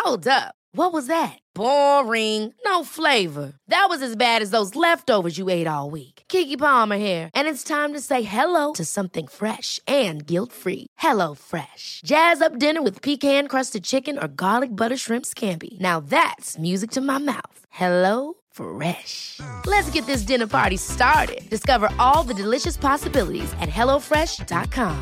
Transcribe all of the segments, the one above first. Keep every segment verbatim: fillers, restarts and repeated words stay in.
Hold up. What was that? Boring. No flavor. That was as bad as those leftovers you ate all week. Keke Palmer here, and it's time to say hello to something fresh and guilt-free. Hello Fresh. Jazz up dinner with pecan-crusted chicken or garlic butter shrimp scampi. Now that's music to my mouth. Hello Fresh. Let's get this dinner party started. Discover all the delicious possibilities at hello fresh dot com.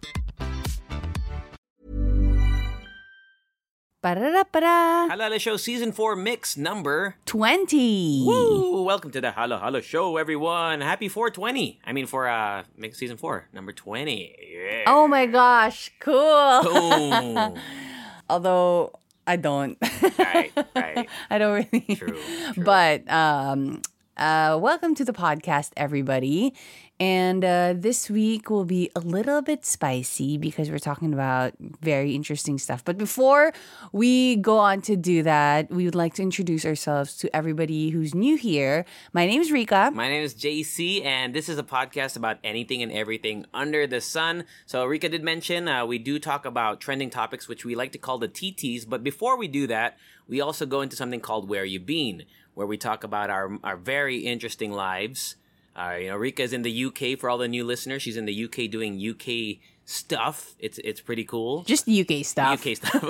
Ba-da-da-ba-da. Halo Halo Show Season four Mix number twenty. Woo! Welcome to the Halo Halo Show, everyone. Happy four twenty. I mean, for uh, Mix Season four, number twenty. Yeah. Oh my gosh, cool. Oh. Although I don't. Right, right. I don't really. True, true. But um, uh, welcome to the podcast, everybody. And uh, this week will be a little bit spicy because we're talking about very interesting stuff. But before we go on to do that, we would like to introduce ourselves to everybody who's new here. My name is Rika. My name is J C, and this is a podcast about anything and everything under the sun. So Rika did mention uh, we do talk about trending topics, which we like to call the T Ts. But before we do that, we also go into something called Where You Been, where we talk about our, our very interesting lives. Uh, you know, Rika is in the U K for all the new listeners. She's in the U K doing U K stuff. It's it's pretty cool. Just U K stuff. U K stuff.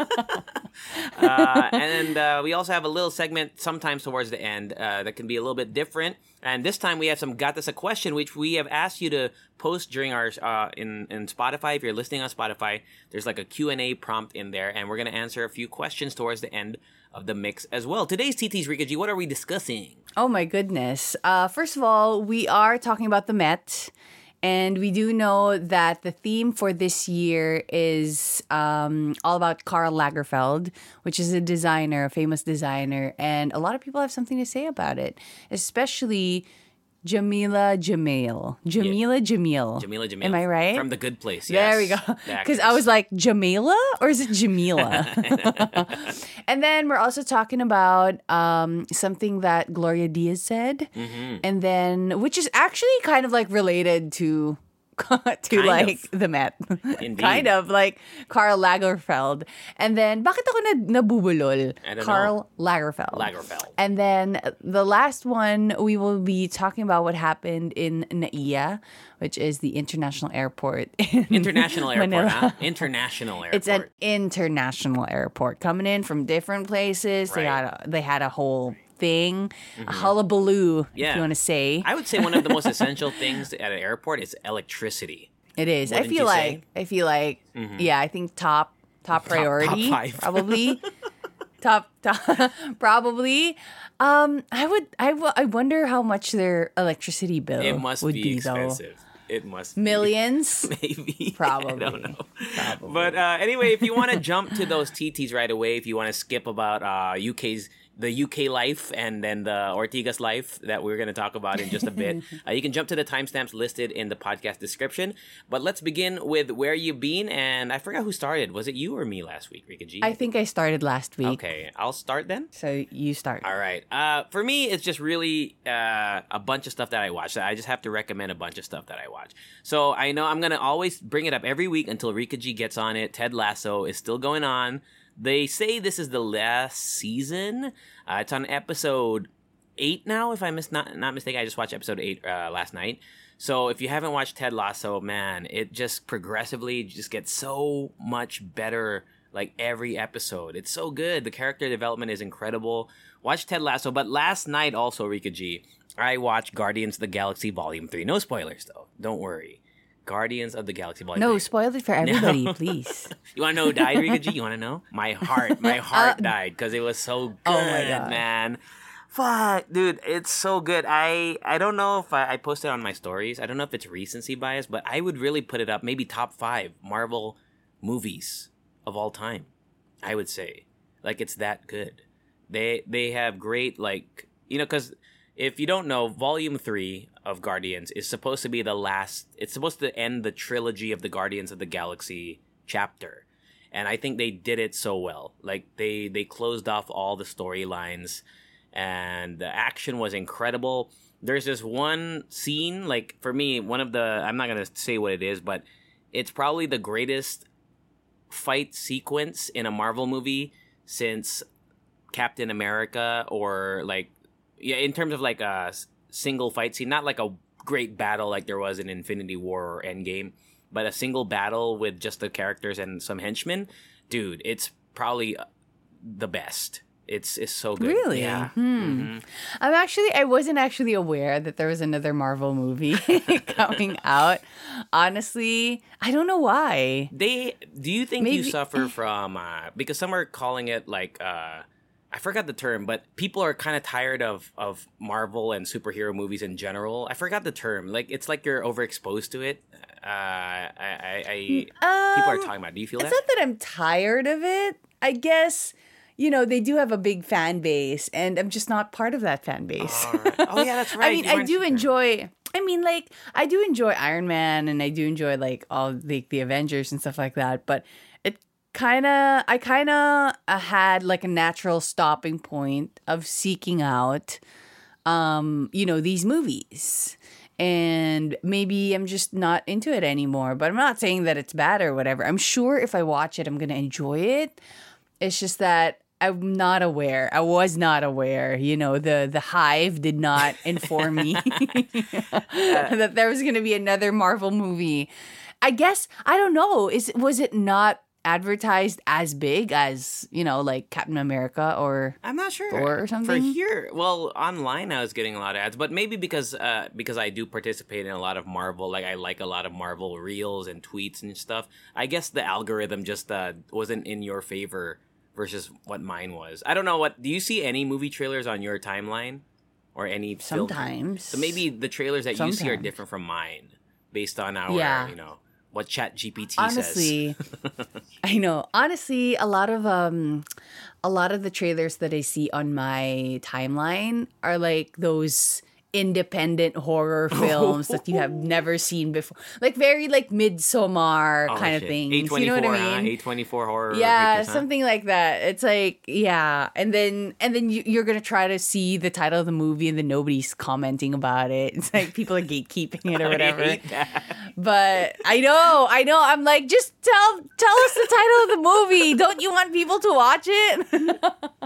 uh, and uh, we also have a little segment sometimes towards the end uh, that can be a little bit different. And this time we have some Got This a Question, which we have asked you to post during our uh, in in Spotify. If you're listening on Spotify, there's like a Q and A prompt in there, and we're gonna answer a few questions towards the end of the mix as well. Today's T Ts, Rika G, what are we discussing? Oh my goodness. Uh, first of all, we are talking about the Met. And we do know that the theme for this year is um, all about Karl Lagerfeld, which is a designer, a famous designer. And a lot of people have something to say about it, especially Jamila Jamil. Jamila Jamil. Jamila Jamil. Am I right? From The Good Place, yes. There we go. Because I was like, Jamila? Or is it Jamila? And then we're also talking about um, something that Gloria Diaz said. Mm-hmm. And then, which is actually kind of like related to... to kind like of. the Met. Indeed. Kind of like Karl Lagerfeld. And then, bakit ako na, nabubulol? I don't Karl Lagerfeld. Lagerfeld. And then the last one, we will be talking about what happened in Naiya, which is the international airport in International airport, Manila. huh? International airport. It's an international airport coming in from different places. They Right. had a, they had a whole thing, a hullabaloo, Yeah. if you want to say. I would say one of the most essential things at an airport is electricity. It is. I Wouldn't feel you like say? I feel like yeah, I think top top priority top five. probably. top top probably. Um I would I, w- I wonder how much their electricity bill It must would be, be, expensive. It must though. Millions? be. Maybe. Probably. I don't know. Probably. But uh, anyway, if you want to jump to those T Ts right away, if you want to skip about uh, U K's the U K life and then the Ortigas life that we're going to talk about in just a bit, uh, you can jump to the timestamps listed in the podcast description. But let's begin with Where You Been, and I forgot who started. Was it you or me last week, Rika G? I think I started last week. Okay, I'll start then. So you start. All right. Uh, for me, it's just really uh, a bunch of stuff that I watch. I just have to recommend a bunch of stuff that I watch. So I know I'm going to always bring it up every week until Rika G gets on it. Ted Lasso is still going on. They say this is the last season. Uh, it's on episode eight now, if I'm mis- not, not mistaken. I just watched episode eight uh, last night. So if you haven't watched Ted Lasso, man, it just progressively just gets so much better, like every episode. It's so good. The character development is incredible. Watch Ted Lasso. But last night also, Rika G, I watched Guardians of the Galaxy Volume three. No spoilers, though. Don't worry. Guardians of the Galaxy Volume No, three. spoil it for everybody, please. You want to know who died, Rika G? You want to know? My heart. My heart died because it was so good, Oh my God. man. Fuck, dude, it's so good. I I don't know if I, I posted on my stories. I don't know if it's recency bias, but I would really put it up maybe top five Marvel movies of all time. I would say, like, it's that good. They they have great, like, you know, because if you don't know, Volume three of Guardians is supposed to be the last. It's supposed to end the trilogy of the Guardians of the Galaxy chapter, and I think they did it so well. Like they they closed off all the storylines, and the action was incredible. There's this one scene, like for me, one of the I'm not gonna say what it is, but it's probably the greatest fight sequence in a Marvel movie since Captain America, or like, yeah, in terms of like a s- single fight scene, not like a great battle like there was in Infinity War or Endgame, but a single battle with just the characters and some henchmen. Dude, it's probably the best. It's it's so good. Really? Yeah. Hmm. Mm-hmm. I'm actually, I wasn't actually aware that there was another Marvel movie coming out. Honestly, I don't know why. They do you think you Maybe- suffer from uh, because some are calling it like uh, I forgot the term, but people are kind of tired of of Marvel and superhero movies in general. I forgot the term. Like it's like you're overexposed to it. Uh, I, I, I people are Um, talking about it. Do you feel It's that? not that I'm tired of it. I guess, you know, they do have a big fan base, and I'm just not part of that fan base. All right. Oh yeah, that's right. I mean, You I weren't do super- enjoy. I mean, like, I do enjoy Iron Man, and I do enjoy like all the the Avengers and stuff like that. But it kind of, I kind of uh, had like a natural stopping point of seeking out, um, you know, these movies. And maybe I'm just not into it anymore. But I'm not saying that it's bad or whatever. I'm sure if I watch it, I'm gonna enjoy it. It's just that I'm not aware. I was not aware. You know, the the Hive did not inform me that there was going to be another Marvel movie. I guess I don't know. Is was it not advertised as big as, you know, like Captain America or I'm not sure. Thor or For something? here, well, online I was getting a lot of ads, but maybe because uh, because I do participate in a lot of Marvel, like I like a lot of Marvel reels and tweets and stuff. I guess the algorithm just uh, wasn't in your favor versus what mine was. I don't know what. Do you see any movie trailers on your timeline or any film- Sometimes. So maybe the trailers that you see are Sometimes. different from mine based on our, Yeah. you know, what Chat G P T Honestly, says. I know. Honestly, a lot of um a lot of the trailers that I see on my timeline are like those independent horror films that you have never seen before. Like very like Midsommar Oh, kind of shit. things. A twenty-four, You know what I huh? mean? A twenty-four horror. Yeah, pictures, huh? something like that. It's like, yeah, and then and then you, you're gonna try to see the title of the movie, and then nobody's commenting about it. It's like people are gatekeeping it or whatever. I hate that. But I know, I know. I'm like, just tell tell us the title of the movie. Don't you want people to watch it?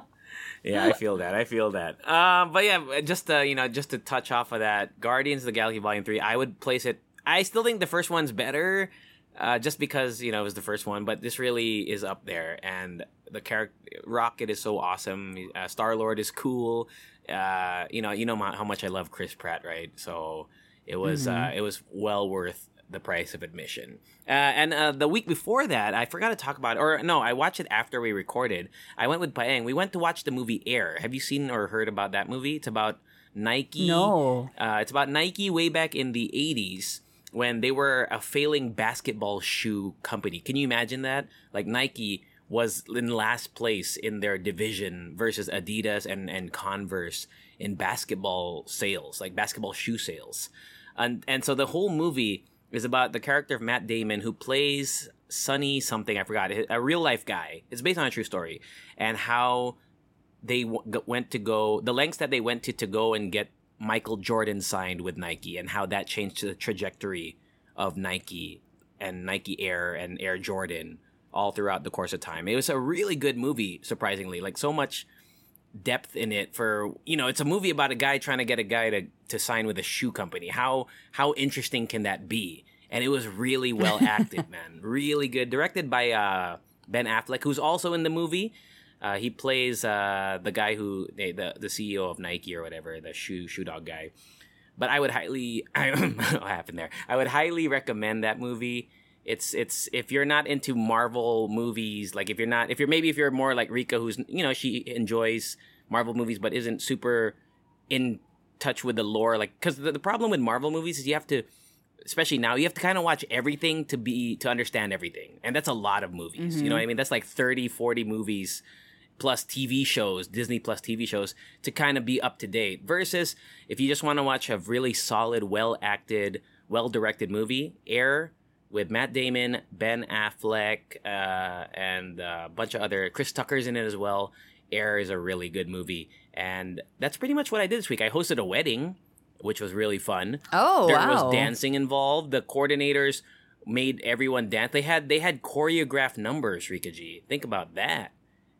Yeah, I feel that. I feel that. Um, but yeah, just uh, you know, just to touch off of that, Guardians of the Galaxy Volume Three, I would place it. I still think the first one's better, uh, just because you know it was the first one. But this really is up there, and the character Rocket is so awesome. Uh, Star Lord is cool. Uh, you know, you know my, how much I love Chris Pratt, right? So it was uh, it was well worth the price of admission. Uh, and uh, the week before that, I forgot to talk about it. Or no, I watched it after we recorded. I went with Paeng. We went to watch the movie Air. Have you seen or heard about that movie? It's about Nike. No. Uh, it's about Nike way back in the eighties when they were a failing basketball shoe company. Can you imagine that? Like Nike was in last place in their division versus Adidas and, and Converse in basketball sales, like basketball shoe sales. And, and so the whole movie is about the character of Matt Damon who plays Sonny something, I forgot, a real life guy. It's based on a true story. And how they w- g- went to go, the lengths that they went to to go and get Michael Jordan signed with Nike, and how that changed the trajectory of Nike and Nike Air and Air Jordan all throughout the course of time. It was a really good movie, surprisingly. Like so much depth in it for, you know, it's a movie about a guy trying to get a guy to, to sign with a shoe company. How how interesting can that be? And it was really well acted, man. Really good. Directed by uh, Ben Affleck, who's also in the movie. Uh, he plays uh, the guy who, the, the the C E O of Nike or whatever, the shoe shoe dog guy. But I would highly, I don't know what happened there. I would highly recommend that movie. It's it's if you're not into Marvel movies, like if you're not, if you're maybe if you're more like Rika, who's, you know, she enjoys Marvel movies but isn't super in touch with the lore, like, because the, the problem with Marvel movies is you have to, especially now, you have to kind of watch everything to be to understand everything, and that's a lot of movies. Mm-hmm. You know what I mean? That's like thirty, forty movies plus T V shows, Disney plus T V shows, to kind of be up to date. Versus if you just want to watch a really solid, well acted, well directed movie, Air, with Matt Damon, Ben Affleck, uh, and a bunch of other, Chris Tucker's in it as well. Air is a really good movie, and that's pretty much what I did this week. I hosted a wedding, which was really fun. Oh, there wow. was dancing involved. The coordinators made everyone dance. They had they had choreographed numbers, Rika G. Think about that.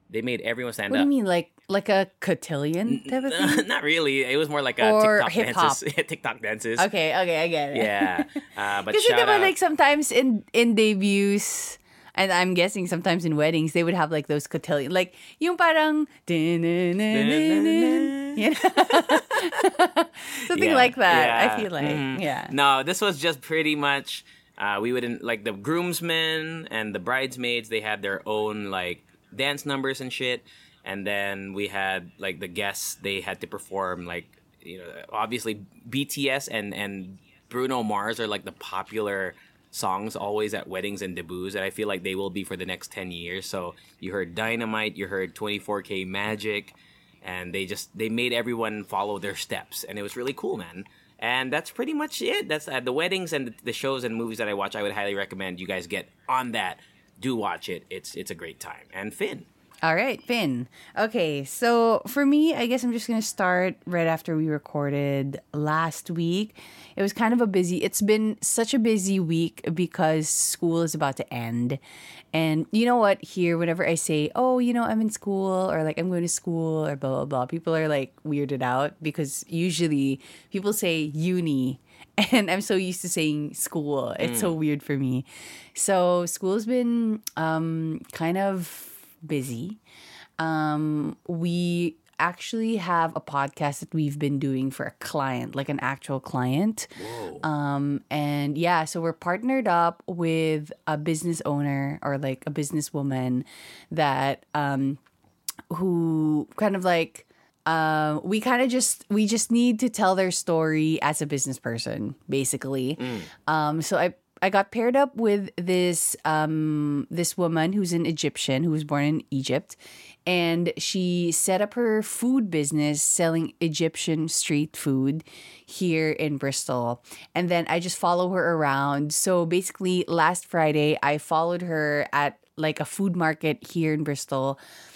They made everyone stand What do up. you mean, like like a cotillion type of thing? Not really. It was more like a Or TikTok hip-hop. dances. TikTok dances. Okay, okay, I get it. Yeah. Uh, but Kasi shout diba, out. like sometimes in in debuts, and I'm guessing sometimes in weddings, they would have like those cotillion, like yung parang din-din-din-din-din, you know? Something Yeah, like that. yeah. I feel like, Mhm. yeah. No, this was just pretty much. Uh, we wouldn't like the groomsmen and the bridesmaids. They had their own like dance numbers and shit, and then we had like the guests. They had to perform like you know obviously B T S and and Bruno Mars are like the popular songs always at weddings and debuts, and I feel like they will be for the next ten years. So you heard Dynamite, you heard twenty-four K Magic, and they just they made everyone follow their steps, and it was really cool, man. And that's pretty much it. That's uh, the weddings and the, the shows and movies that I watch. I would highly recommend you guys get on that. Do watch it. It's it's a great time. And Finn. All right, Finn. Okay, so for me, I guess I'm just gonna start right after we recorded last week. It was kind of a busy. It's been such a busy week because school is about to end, and you know what? Here, whenever I say, "Oh, you know, I'm in school," or like I'm going to school, or blah blah blah, people are like weirded out because usually people say uni. And I'm so used to saying school. It's so weird for me. So school's been um, kind of busy. Um, we actually have a podcast that we've been doing for a client, like an actual client. Um, and yeah, so we're partnered up with a business owner or like a businesswoman that um, who kind of like um, we kind of just we just need to tell their story as a business person, basically. Um, so I I got paired up with this um this woman who's an Egyptian who was born in Egypt, and she set up her food business selling Egyptian street food here in Bristol. And then I just follow her around. So basically last Friday I followed her at like a food market here in Bristol.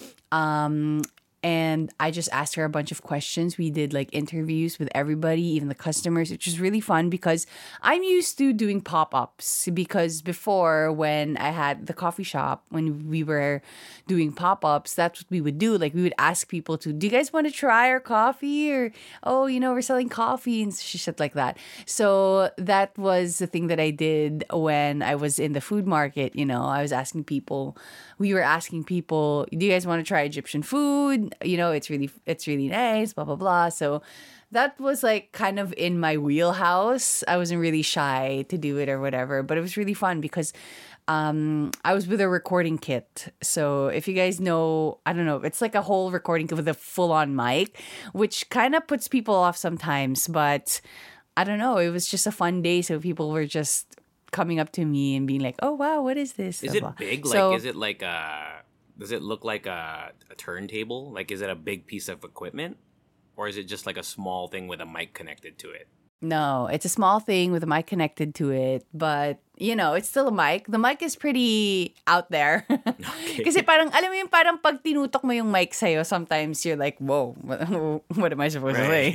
Um And I just asked her a bunch of questions. We did like interviews with everybody, even the customers, which was really fun because I'm used to doing pop-ups. Because before, when I had the coffee shop, when we were doing pop-ups, that's what we would do. Like we would ask people to, do you guys want to try our coffee? Or, oh, you know, we're selling coffee and shit like that. So that was the thing that I did when I was in the food market. You know, I was asking people, we were asking people, do you guys want to try Egyptian food? You know, it's really it's really nice, blah blah blah. So that was like kind of in my wheelhouse. I wasn't really shy to do it or whatever, but it was really fun because um I was with a recording kit. So if you guys know, I don't know, it's like a whole recording kit with a full-on mic, which kind of puts people off sometimes, but I don't know, it was just a fun day, so people were just coming up to me and being like, "Oh wow, what is this?" Is it Blah, blah. big? So- Like, is it like a? Does it look like a, a turntable? Like, is it a big piece of equipment, or is it just like a small thing with a mic connected to it? No, it's a small thing with a mic connected to it, but you know, it's still a mic. The mic is pretty out there. Okay. Kasi parang, alam mo yung parang pag tinutok mo yung mic sa'yo, sometimes you're like, whoa, what am I supposed to say?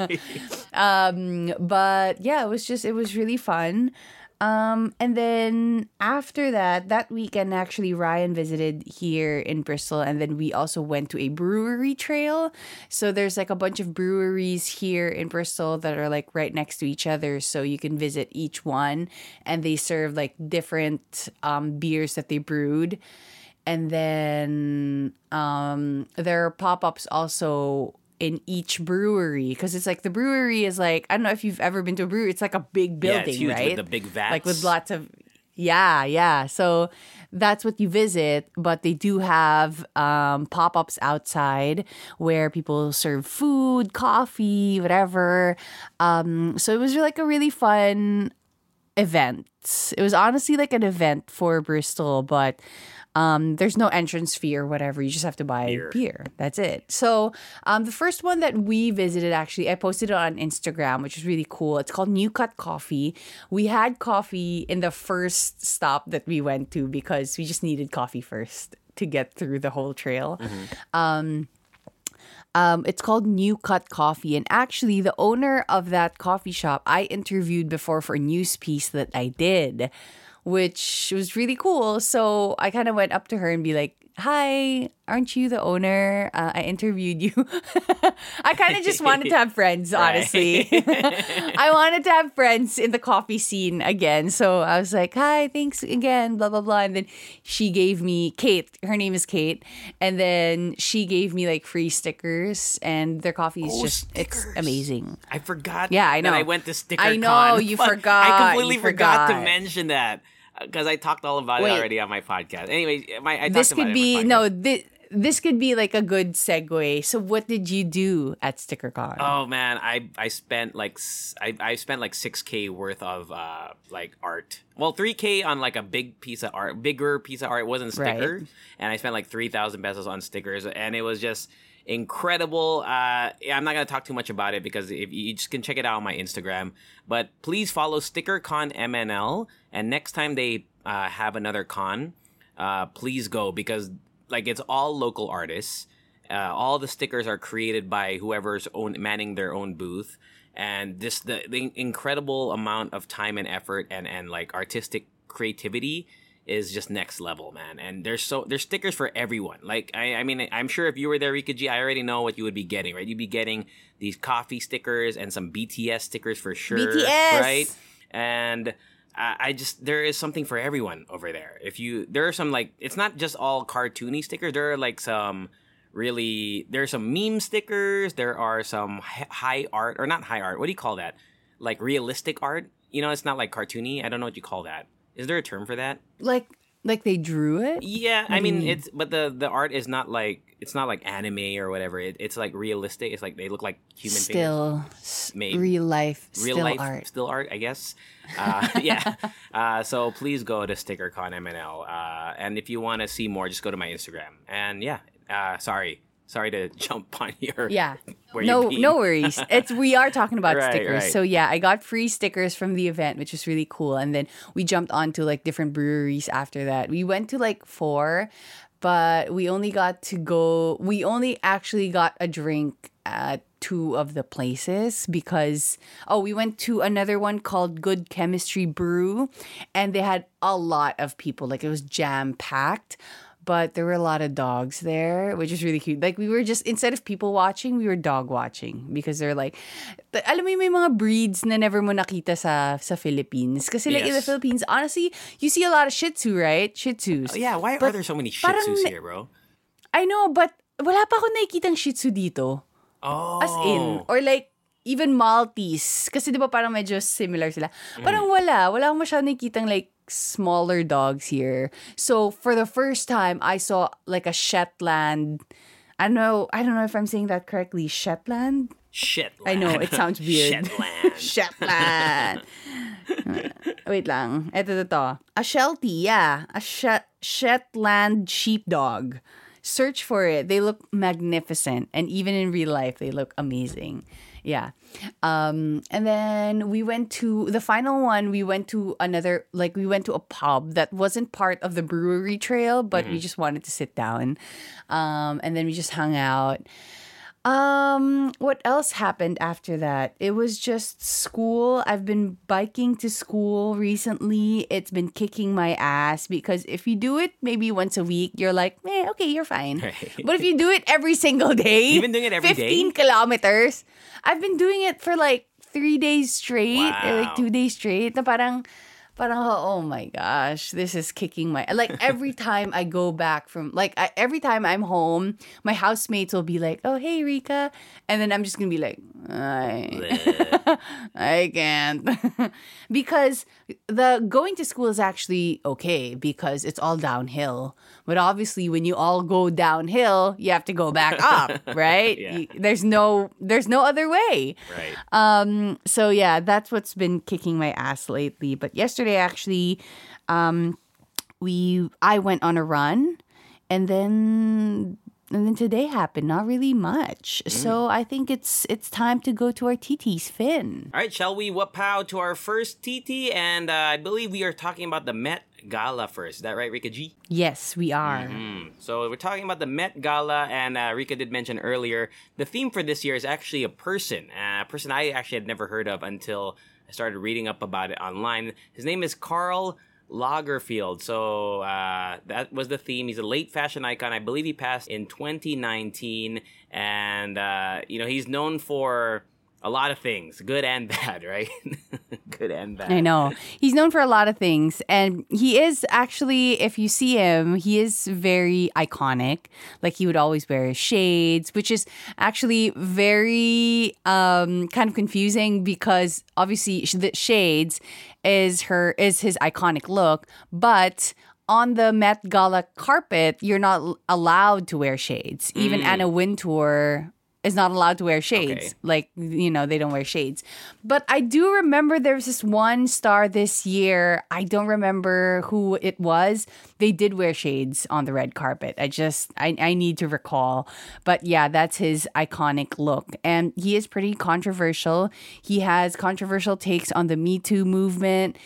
um, but yeah, it was just, it was really fun. Um, and then after that, that weekend, actually, Ryan visited here in Bristol, and then we also went to a brewery trail. So there's like a bunch of breweries here in Bristol that are like right next to each other. So you can visit each one, and they serve like different um, beers that they brewed. And then um, there are pop-ups also in each brewery, because it's like the brewery is like, I don't know if you've ever been to a brewery, it's like a big building, yeah, it's huge right? with the big vats, Like with lots of, yeah, yeah. So that's what you visit, but they do have um, pop-ups outside where people serve food, coffee, whatever. Um, so it was like a really fun event. It was honestly like an event for Bristol, but Um, there's no entrance fee or whatever. You just have to buy Beer. beer. That's it. So um, the first one that we visited, actually, I posted it on Instagram, which is really cool. It's called New Cut Coffee. We had coffee in the first stop that we went to because we just needed coffee first to get through the whole trail. Um, um, it's called New Cut Coffee. And actually, the owner of that coffee shop, I interviewed before for a news piece that I did, which was really cool. So I kind of went up to her and be like, hi, aren't you the owner? Uh, I interviewed you. I kind of just wanted to have friends, honestly. I wanted to have friends in the coffee scene again. So I was like, hi, thanks again, blah, blah, blah. And then she gave me, Kate, her name is Kate. And then she gave me like free stickers, and their coffee is Oh, just, stickers. it's amazing. I forgot. Yeah, I know. That I went to Sticker I know, Con. you Fuck, forgot, I completely you forgot. to forgot. mention that because I talked all about Wait. it already on my podcast. Anyway, my I This talked about could it be, on my podcast. no, this, this could be like a good segue. So what did you do at StickerCon? Oh man, I I spent like s- I I spent like six k worth of uh like art. Well, three k on like a big piece of art, bigger piece of art. It wasn't sticker, Right. and I spent like three thousand pesos on stickers, and it was just incredible. Uh, yeah, I'm not gonna talk too much about it because if you just can check it out on my Instagram. But please follow StickerCon M N L, and next time they uh, have another con, uh, please go because like it's all local artists. Uh, all the stickers are created by whoever's own manning their own booth, and this the, the incredible amount of time and effort and and like artistic creativity is just next level, man. And there's so there's stickers for everyone. Like I, I mean, I'm sure if you were there, Rika G, I already know what you would be getting, right? You'd be getting these coffee stickers and some B T S stickers for sure, B T S! right? And I, I just there is something for everyone over there. If you there are some like it's not just all cartoony stickers. There are like some really there's some meme stickers. There are some hi- high art or not high art. What do you call that? Like realistic art. You know, it's not like cartoony. I don't know what you call that. Is there a term for that? Like, like they drew it? Yeah, I do you mean mean? it's but the the art is not like it's not like anime or whatever. It, it's like realistic. It's like they look like human figures. Still, s- Maybe. real life, Real still life art. still art, I guess. Uh, yeah. Uh, so please go to StickerCon M N L. Uh, and if you want to see more, just go to my Instagram. And yeah, uh, sorry, sorry to jump on your Yeah. where No, you're being- no worries. It's we are talking about Right, stickers. right. So yeah, I got free stickers from the event, which was really cool. And then we jumped on to like different breweries after that. We went to like four, but we only got to go. We only actually got a drink at two of the places because oh, we went to another one called Good Chemistry Brew, and they had a lot of people. Like it was jam packed. But there were a lot of dogs there, which is really cute. Like, we were just, instead of people watching, we were dog watching. Because they're like, t- alam mo yung may mga breeds na never mo nakita sa, sa Philippines. Kasi like in the Yes. Philippines, honestly, you see a lot of Shih Tzu, right? Shih Tzus. Oh, yeah, why are But there so many Shih parang Tzus na- here, bro? I know, but wala pa ako nakikitang Shih Tzu dito. Oh, As in, or like, even Maltese. Kasi di ba parang medyo similar sila. Parang wala. Wala akong masyadong nakikitang like smaller dogs here. So for the first time, I saw like a Shetland. I don't know. I don't know if I'm saying that correctly. Shetland? Shetland. I know, it sounds weird. Shetland. Shetland. Wait lang. Ito, ito, ito. A Sheltie, yeah. A Shet- Shetland sheepdog. Search for it. They look magnificent. And even in real life, they look amazing. Yeah. Um, and then we went to the final one. We went to another, like we went to a pub that wasn't part of the brewery trail, but we just wanted to sit down. Um, and then we just hung out. Um, what else happened after that? It was just school. I've been biking to school recently. It's been kicking my ass because if you do it maybe once a week, you're like, eh, okay, you're fine. Right. But if you do it every single day, You've been doing it every day? fifteen kilometers. I've been doing it for like three days straight or like Wow. two days straight. Na parang, parang, oh my gosh, this is kicking my, like every time I go back from, like I, every time I'm home, my housemates will be like, oh, hey, Rika. And then I'm just going to be like, I, I can't. Because the going to school is actually okay because it's all downhill. But obviously when you all go downhill, you have to go back up, right? Yeah. You- there's no, there's no other way. Right. Um, so yeah, that's what's been kicking my ass lately. But yesterday, actually, um, we I went on a run, and then and then today happened. Not really much. So I think it's it's time to go to our T Ts, Finn. All right, shall we whoop-pow to our first T T? And uh, I believe we are talking about the Met Gala first. Is that right, Rika G? Yes, we are. Mm. So we're talking about the Met Gala, and uh, Rika did mention earlier, the theme for this year is actually a person. Uh, a person I actually had never heard of until I started reading up about it online. His name is Karl Lagerfeld. So uh, that was the theme. He's a late fashion icon. I believe he passed in twenty nineteen. And, uh, you know, he's known for a lot of things, good and bad, right? Good and bad. I know. He's known for a lot of things. And he is actually, if you see him, he is very iconic. Like he would always wear his shades, which is actually very um, kind of confusing because obviously sh- the shades is her is his iconic look. But on the Met Gala carpet, you're not l- allowed to wear shades. Even Mm. Anna Wintour is not allowed to wear shades. Okay. Like, you know, they don't wear shades. But I do remember there was this one star this year. I don't remember who it was. They did wear shades on the red carpet. I just, I, I need to recall. But yeah, that's his iconic look. And he is pretty controversial. He has controversial takes on the Me Too movement.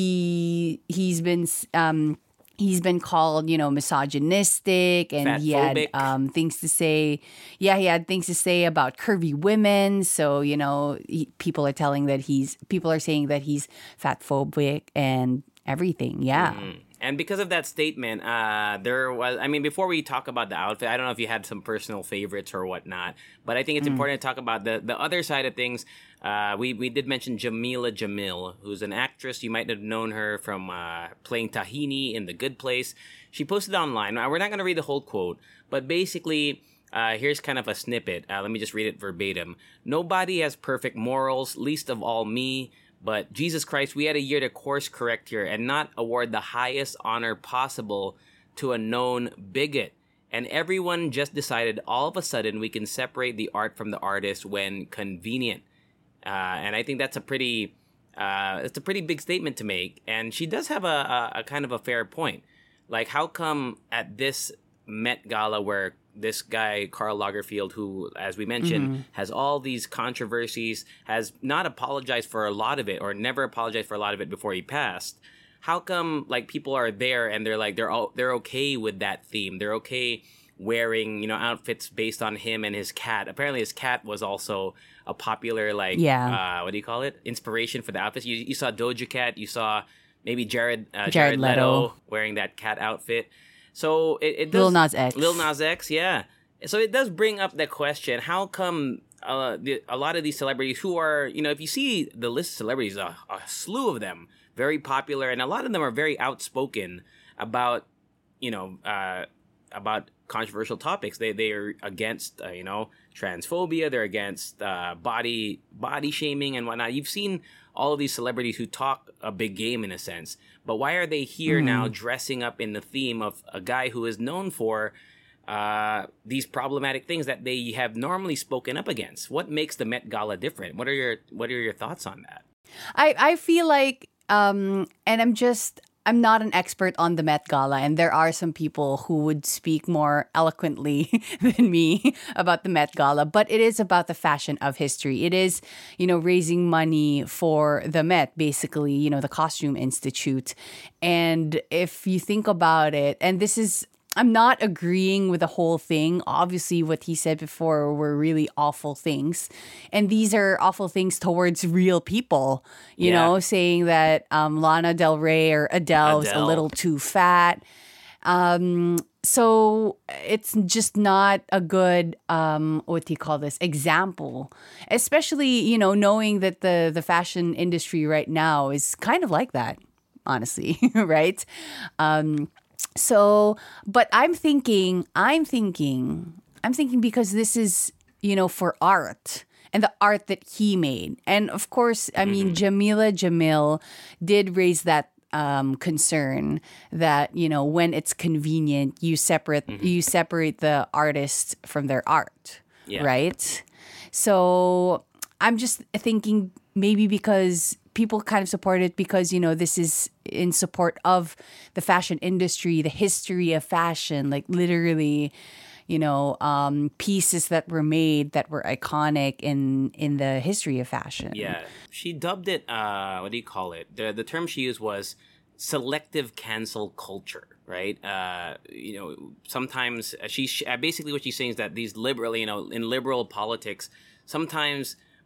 He, he's been, um, He's been called, you know, misogynistic, and he had Fatphobic. um, things to say. Yeah, he had things to say about curvy women. So, you know, he, people are telling that he's, people are saying that he's fatphobic and everything. Yeah. Mm. And because of that statement, uh, there was, I mean, before we talk about the outfit, I don't know if you had some personal favorites or whatnot, but I think it's important to talk about the, the other side of things. Uh, we, we did mention Jamila Jamil, who's an actress. You might have known her from uh, playing Tahini in The Good Place. She posted online. Now, we're not going to read the whole quote, but basically, uh, here's kind of a snippet. Uh, let me just read it verbatim. Nobody has perfect morals, least of all me. But Jesus Christ, we had a year to course correct here and not award the highest honor possible to a known bigot. And everyone just decided all of a sudden we can separate the art from the artist when convenient. Uh, and I think that's a pretty, uh, it's a pretty big statement to make. And she does have a, a, a kind of a fair point. Like, how come at this Met Gala where this guy, Karl Lagerfeld, who, as we mentioned, mm-hmm. has all these controversies, has not apologized for a lot of it or never apologized for a lot of it before he passed. How come, like, people are there and they're like, they're all, they're okay with that theme. They're okay wearing, you know, outfits based on him and his cat. Apparently his cat was also a popular, like, yeah. uh, what do you call it? Inspiration for the outfits. You, you saw Doja Cat. You saw maybe Jared, uh, Jared, Jared Leto. Leto wearing that cat outfit. So it, it does. Lil Nas X. Lil Nas X, yeah. So it does bring up the question: how come uh, the, a lot of these celebrities who are, you know, if you see the list of celebrities, a, a slew of them, very popular, and a lot of them are very outspoken about, you know, uh, about controversial topics. They they are against, uh, you know, transphobia. They're against uh, body body shaming and whatnot. You've seen all of these celebrities who talk a big game in a sense. But why are they here mm. now dressing up in the theme of a guy who is known for uh, these problematic things that they have normally spoken up against? What makes the Met Gala different? What are your What are your thoughts on that? I, I feel like, um, and I'm just, I'm not an expert on the Met Gala, and there are some people who would speak more eloquently than me about the Met Gala, but it is about the fashion of history. It is, you know, raising money for the Met, basically, you know, the Costume Institute. And if you think about it, and this is, I'm not agreeing with the whole thing. Obviously, what he said before were really awful things. And these are awful things towards real people, you Yeah. know, saying that um, Lana Del Rey or Adele is a Adele. little too fat. Um, so it's just not a good, um, what do you call this, example. Especially, you know, knowing that the, the fashion industry right now is kind of like that, honestly, right? Um So, but I'm thinking, I'm thinking, I'm thinking because this is, you know, for art and the art that he made. And of course, I mean, Jamila Jamil did raise that um, concern that, you know, when it's convenient, you separate, Mm-hmm. you separate the artist from their art, Yeah. right? So I'm just thinking maybe because people kind of support it because, you know, this is in support of the fashion industry, the history of fashion, like literally, you know, um, pieces that were made that were iconic in in the history of fashion. Yeah, she dubbed it. Uh, what do you call it? The the term she used was selective cancel culture, right? Uh, you know, sometimes she, she basically what she's saying is that these liberal, you know, in liberal politics, sometimes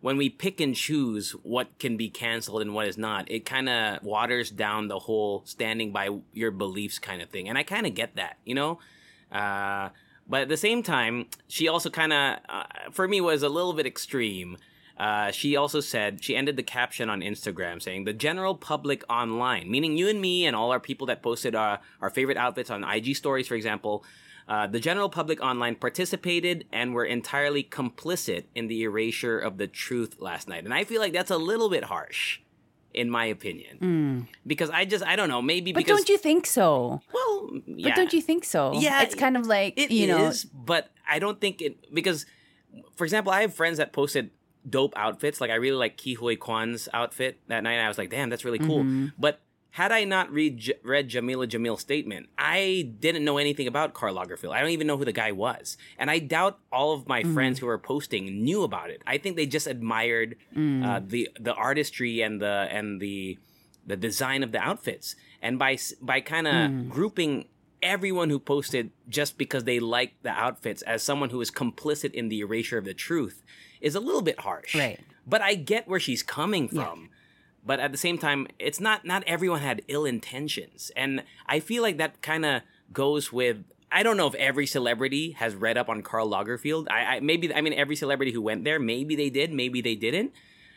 when we pick and choose what can be canceled and what is not, it kind of waters down the whole standing by your beliefs kind of thing. And I kind of get that, you know? Uh, but at the same time, she also kind of, uh, for me, was a little bit extreme. Uh, she also said, she ended the caption on Instagram saying, the general public online, meaning you and me and all our people that posted our, our favorite outfits on I G stories, for example, Uh, the general public online participated and were entirely complicit in the erasure of the truth last night. And I feel like that's a little bit harsh, in my opinion. Mm. Because I just, I don't know, maybe But because... don't you think so? Well, yeah. But don't you think so? Yeah. It's kind of like, it you know... is, but I don't think it... Because, for example, I have friends that posted dope outfits. Like, I really like Kihoy Kwan's outfit that night. I was like, damn, that's really cool. Mm-hmm. But... Had I not read J- read Jamila Jamil's statement, I didn't know anything about Karl Lagerfeld. I don't even know who the guy was. And I doubt all of my mm. friends who were posting knew about it. I think they just admired mm. uh, the the artistry and the and the the design of the outfits. And by by kind of mm. grouping everyone who posted just because they liked the outfits as someone who is complicit in the erasure of the truth is a little bit harsh. Right. But I get where she's coming from. Yeah. But at the same time, it's not not everyone had ill intentions. And I feel like that kind of goes with, I don't know if every celebrity has read up on Karl Lagerfeld. I, I maybe I mean every celebrity who went there, maybe they did, maybe they didn't.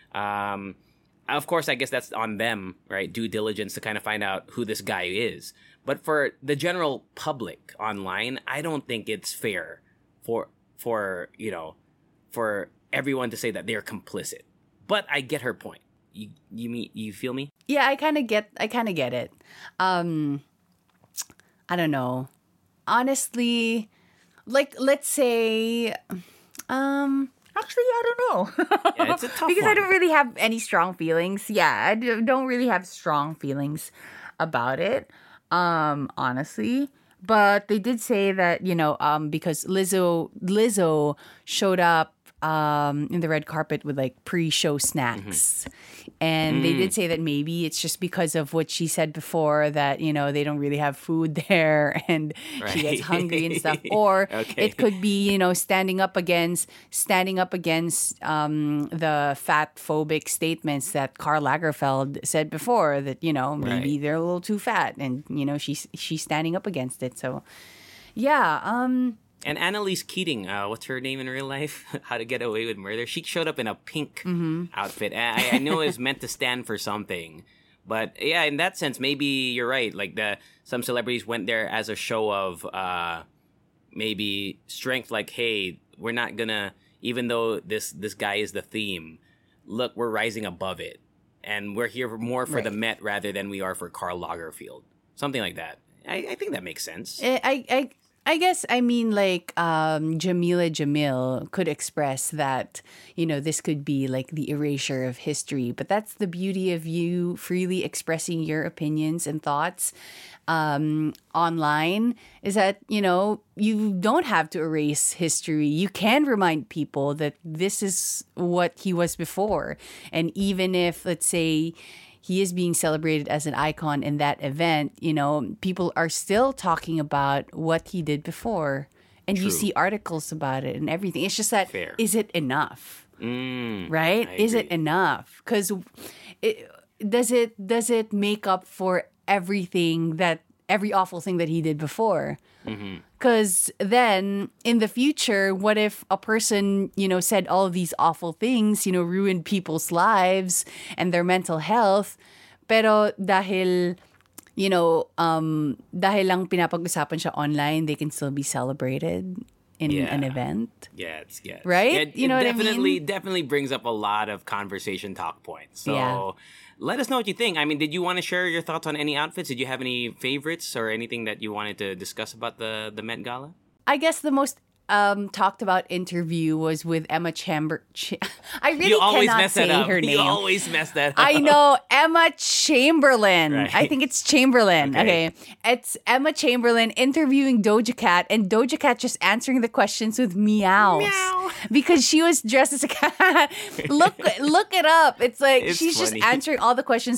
Um, of course, I guess that's on them, right? Due diligence to kind of find out who this guy is. But for the general public online, I don't think it's fair for for you know for everyone to say that they're complicit. But I get her point. You you mean you feel me? Yeah, I kind of get I kind of get it. Um I don't know. Honestly, like let's say um actually I don't know. Yeah, it's a tough because one. I don't really have any strong feelings. Yeah, I d- don't really have strong feelings about it. Um honestly, but they did say that, you know, um because Lizzo Lizzo showed up um in the red carpet with like pre-show snacks. Mm-hmm. And mm. they did say that maybe it's just because of what she said before that, you know, they don't really have food there and right. she gets hungry and stuff. Or okay. it could be, you know, standing up against standing up against um the fat phobic statements that Karl Lagerfeld said before that, you know, maybe right. they're a little too fat and, you know, she's she's standing up against it. So yeah, um And Annalise Keating, uh, what's her name in real life? How to Get Away with Murder. She showed up in a pink mm-hmm. outfit. I, I know it was meant to stand for something. But yeah, in that sense, maybe you're right. Like the some celebrities went there as a show of uh, maybe strength. Like, hey, we're not gonna, even though this this guy is the theme, look, we're rising above it. And we're here more for right. the Met rather than we are for Karl Lagerfeld. Something like that. I, I think that makes sense. I... I I guess, I mean, like, um, Jamila Jamil could express that, you know, this could be like the erasure of history. But that's the beauty of you freely expressing your opinions and thoughts um, online is that, you know, you don't have to erase history. You can remind people that this is what he was before. And even if, let's say, he is being celebrated as an icon in that event, you know, people are still talking about what he did before. And True. You see articles about it and everything. It's just that, Fair. Is it enough? Mm, right? I Is agree. it enough? Because it, does it does it make up for everything that, every awful thing that he did before? Because mm-hmm. then in the future, what if a person, you know, said all of these awful things, you know, ruined people's lives and their mental health, pero dahil, you know, um, dahil lang pinapag-usapan siya online, they can still be celebrated in yeah. an event. Yeah, it's yeah. Right? It, you know it what definitely I mean? definitely brings up a lot of conversation talk points. So yeah. let us know what you think. I mean, did you want to share your thoughts on any outfits? Did you have any favorites or anything that you wanted to discuss about the, the Met Gala? I guess the most um, talked about interview was with Emma Chamber. Ch- I really you always cannot mess say that up. her name. You always mess that up. I know, Emma Chamberlain. Right. I think it's Chamberlain. Okay. Okay. It's Emma Chamberlain interviewing Doja Cat, and Doja Cat just answering the questions with meows. Meow. Because she was dressed as a cat. look look it up. It's like It's she's funny. just answering all the questions with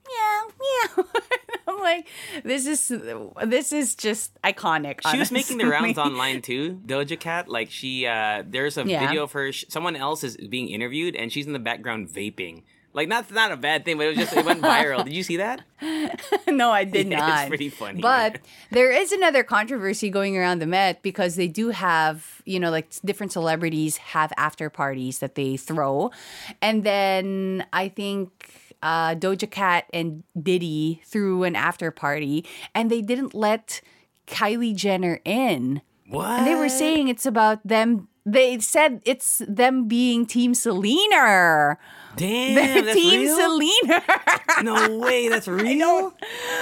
yeah, yeah. I'm like, this is this is just iconic. She was making the rounds honestly. online too, Doja Cat. Like she, uh, there's a Yeah. video of her. sh- Someone else is being interviewed, and she's in the background vaping. Like not not a bad thing, but it was just it went viral. Did you see that? No, I did Yeah, not. it's pretty funny. But there is another controversy going around the Met because they do have, you know, like different celebrities have after parties that they throw. And then I think uh, Doja Cat and Diddy threw an after party and they didn't let Kylie Jenner in. What? And they were saying it's about them. They said it's them being Team Selena. Damn, They're that's Team real? Selena. No way, that's real.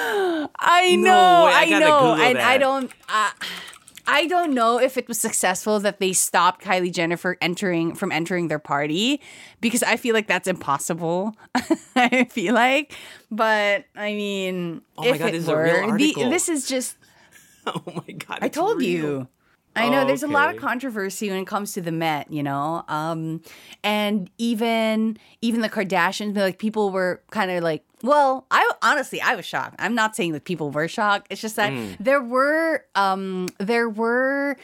I No know, way, I I, gotta know, Google and I that. don't. Uh, I don't know if it was successful that they stopped Kylie Jenner for entering from entering their party because I feel like that's impossible. I feel like, but I mean, Oh my if God, it this is a were, real the- article. this is just. Oh my god! I it's told real. you. I know Oh, there's a lot of okay. controversy when it comes to the Met, you know, um, and even even the Kardashians, like people were kind of like, well, I honestly I was shocked. I'm not saying that people were shocked. It's just that Mm. there were um, there were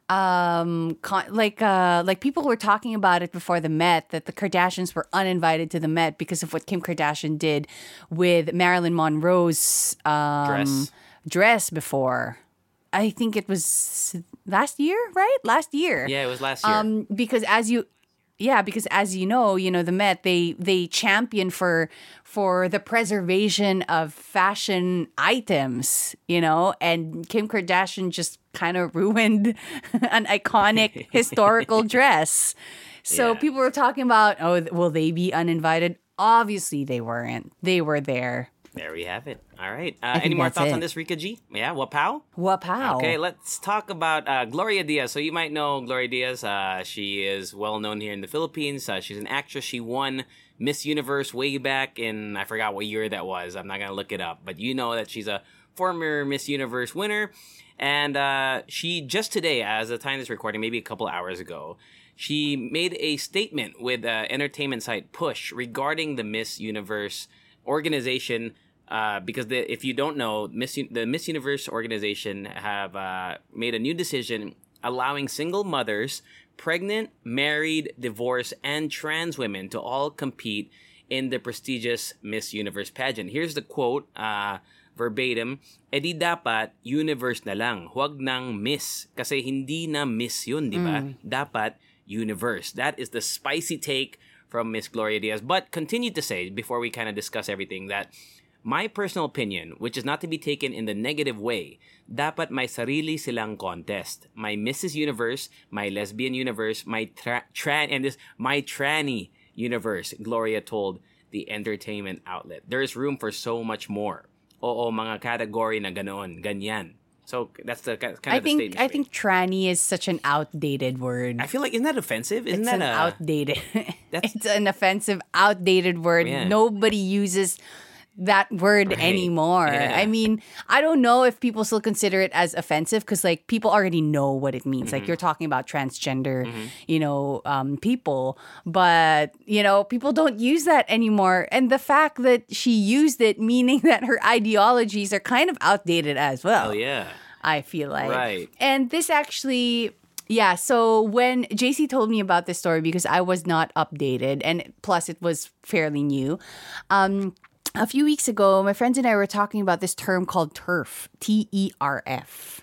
um con- like uh like people were talking about it before the Met that the Kardashians were uninvited to the Met because of what Kim Kardashian did with Marilyn Monroe's um Dress. dress before. I think it was last year, right? Last year. Yeah, it was last year. Um, because as you, yeah, because as you know, you know the Met they they champion for for the preservation of fashion items, you know, and Kim Kardashian just kind of ruined an iconic historical dress. So Yeah. people were talking about, oh, will they be uninvited? Obviously, they weren't. They were there. There we have it. All right. Uh, think any more that's thoughts it. on this, Rika G? Yeah, wapow? Wapow. Okay, let's talk about uh, Gloria Diaz. So you might know Gloria Diaz. Uh, she is well known here in the Philippines. Uh, she's an actress. She won Miss Universe way back in, I forgot what year that was. I'm not going to look it up. But you know that she's a former Miss Universe winner. And uh, she just today, as the time of this recording, maybe a couple hours ago, she made a statement with uh, entertainment site Push regarding the Miss Universe organization. Uh, because the, if you don't know, Miss, U- the Miss Universe organization have uh, made a new decision allowing single mothers, pregnant, married, divorced, and trans women to all compete in the prestigious Miss Universe pageant. Here's the quote, uh, verbatim, "Edi dapat universe na lang, huwag nang miss. Kasi hindi na miss yun, di ba? Dapat universe." That is the spicy take from Miss Gloria Diaz. But continue to say, before we kind of discuss everything, that my personal opinion, which is not to be taken in the negative way, dapat may sarili silang contest. My Missus Universe, my Lesbian Universe, my tra- tran and this my tranny universe, Gloria told the entertainment outlet. There is room for so much more. Oo, mga category na ganoon, ganyan. So that's the kind of I the think statement. I she think tranny is such an outdated word. made. I feel like isn't that offensive? Isn't It's that an a outdated. That's- It's an offensive, outdated word. Yeah. Nobody uses that word Right. anymore. Yeah. I mean, I don't know if people still consider it as offensive because like people already know what it means. Mm-hmm. Like you're talking about transgender, you know, um, people, but you know, people don't use that anymore. And the fact that she used it, meaning that her ideologies are kind of outdated as well. Oh yeah. I feel like. Right. And this actually, yeah. So when J C told me about this story, because I was not updated, and plus it was fairly new. Um, a few weeks ago, my friends and I were talking about this term called TERF, T E R F.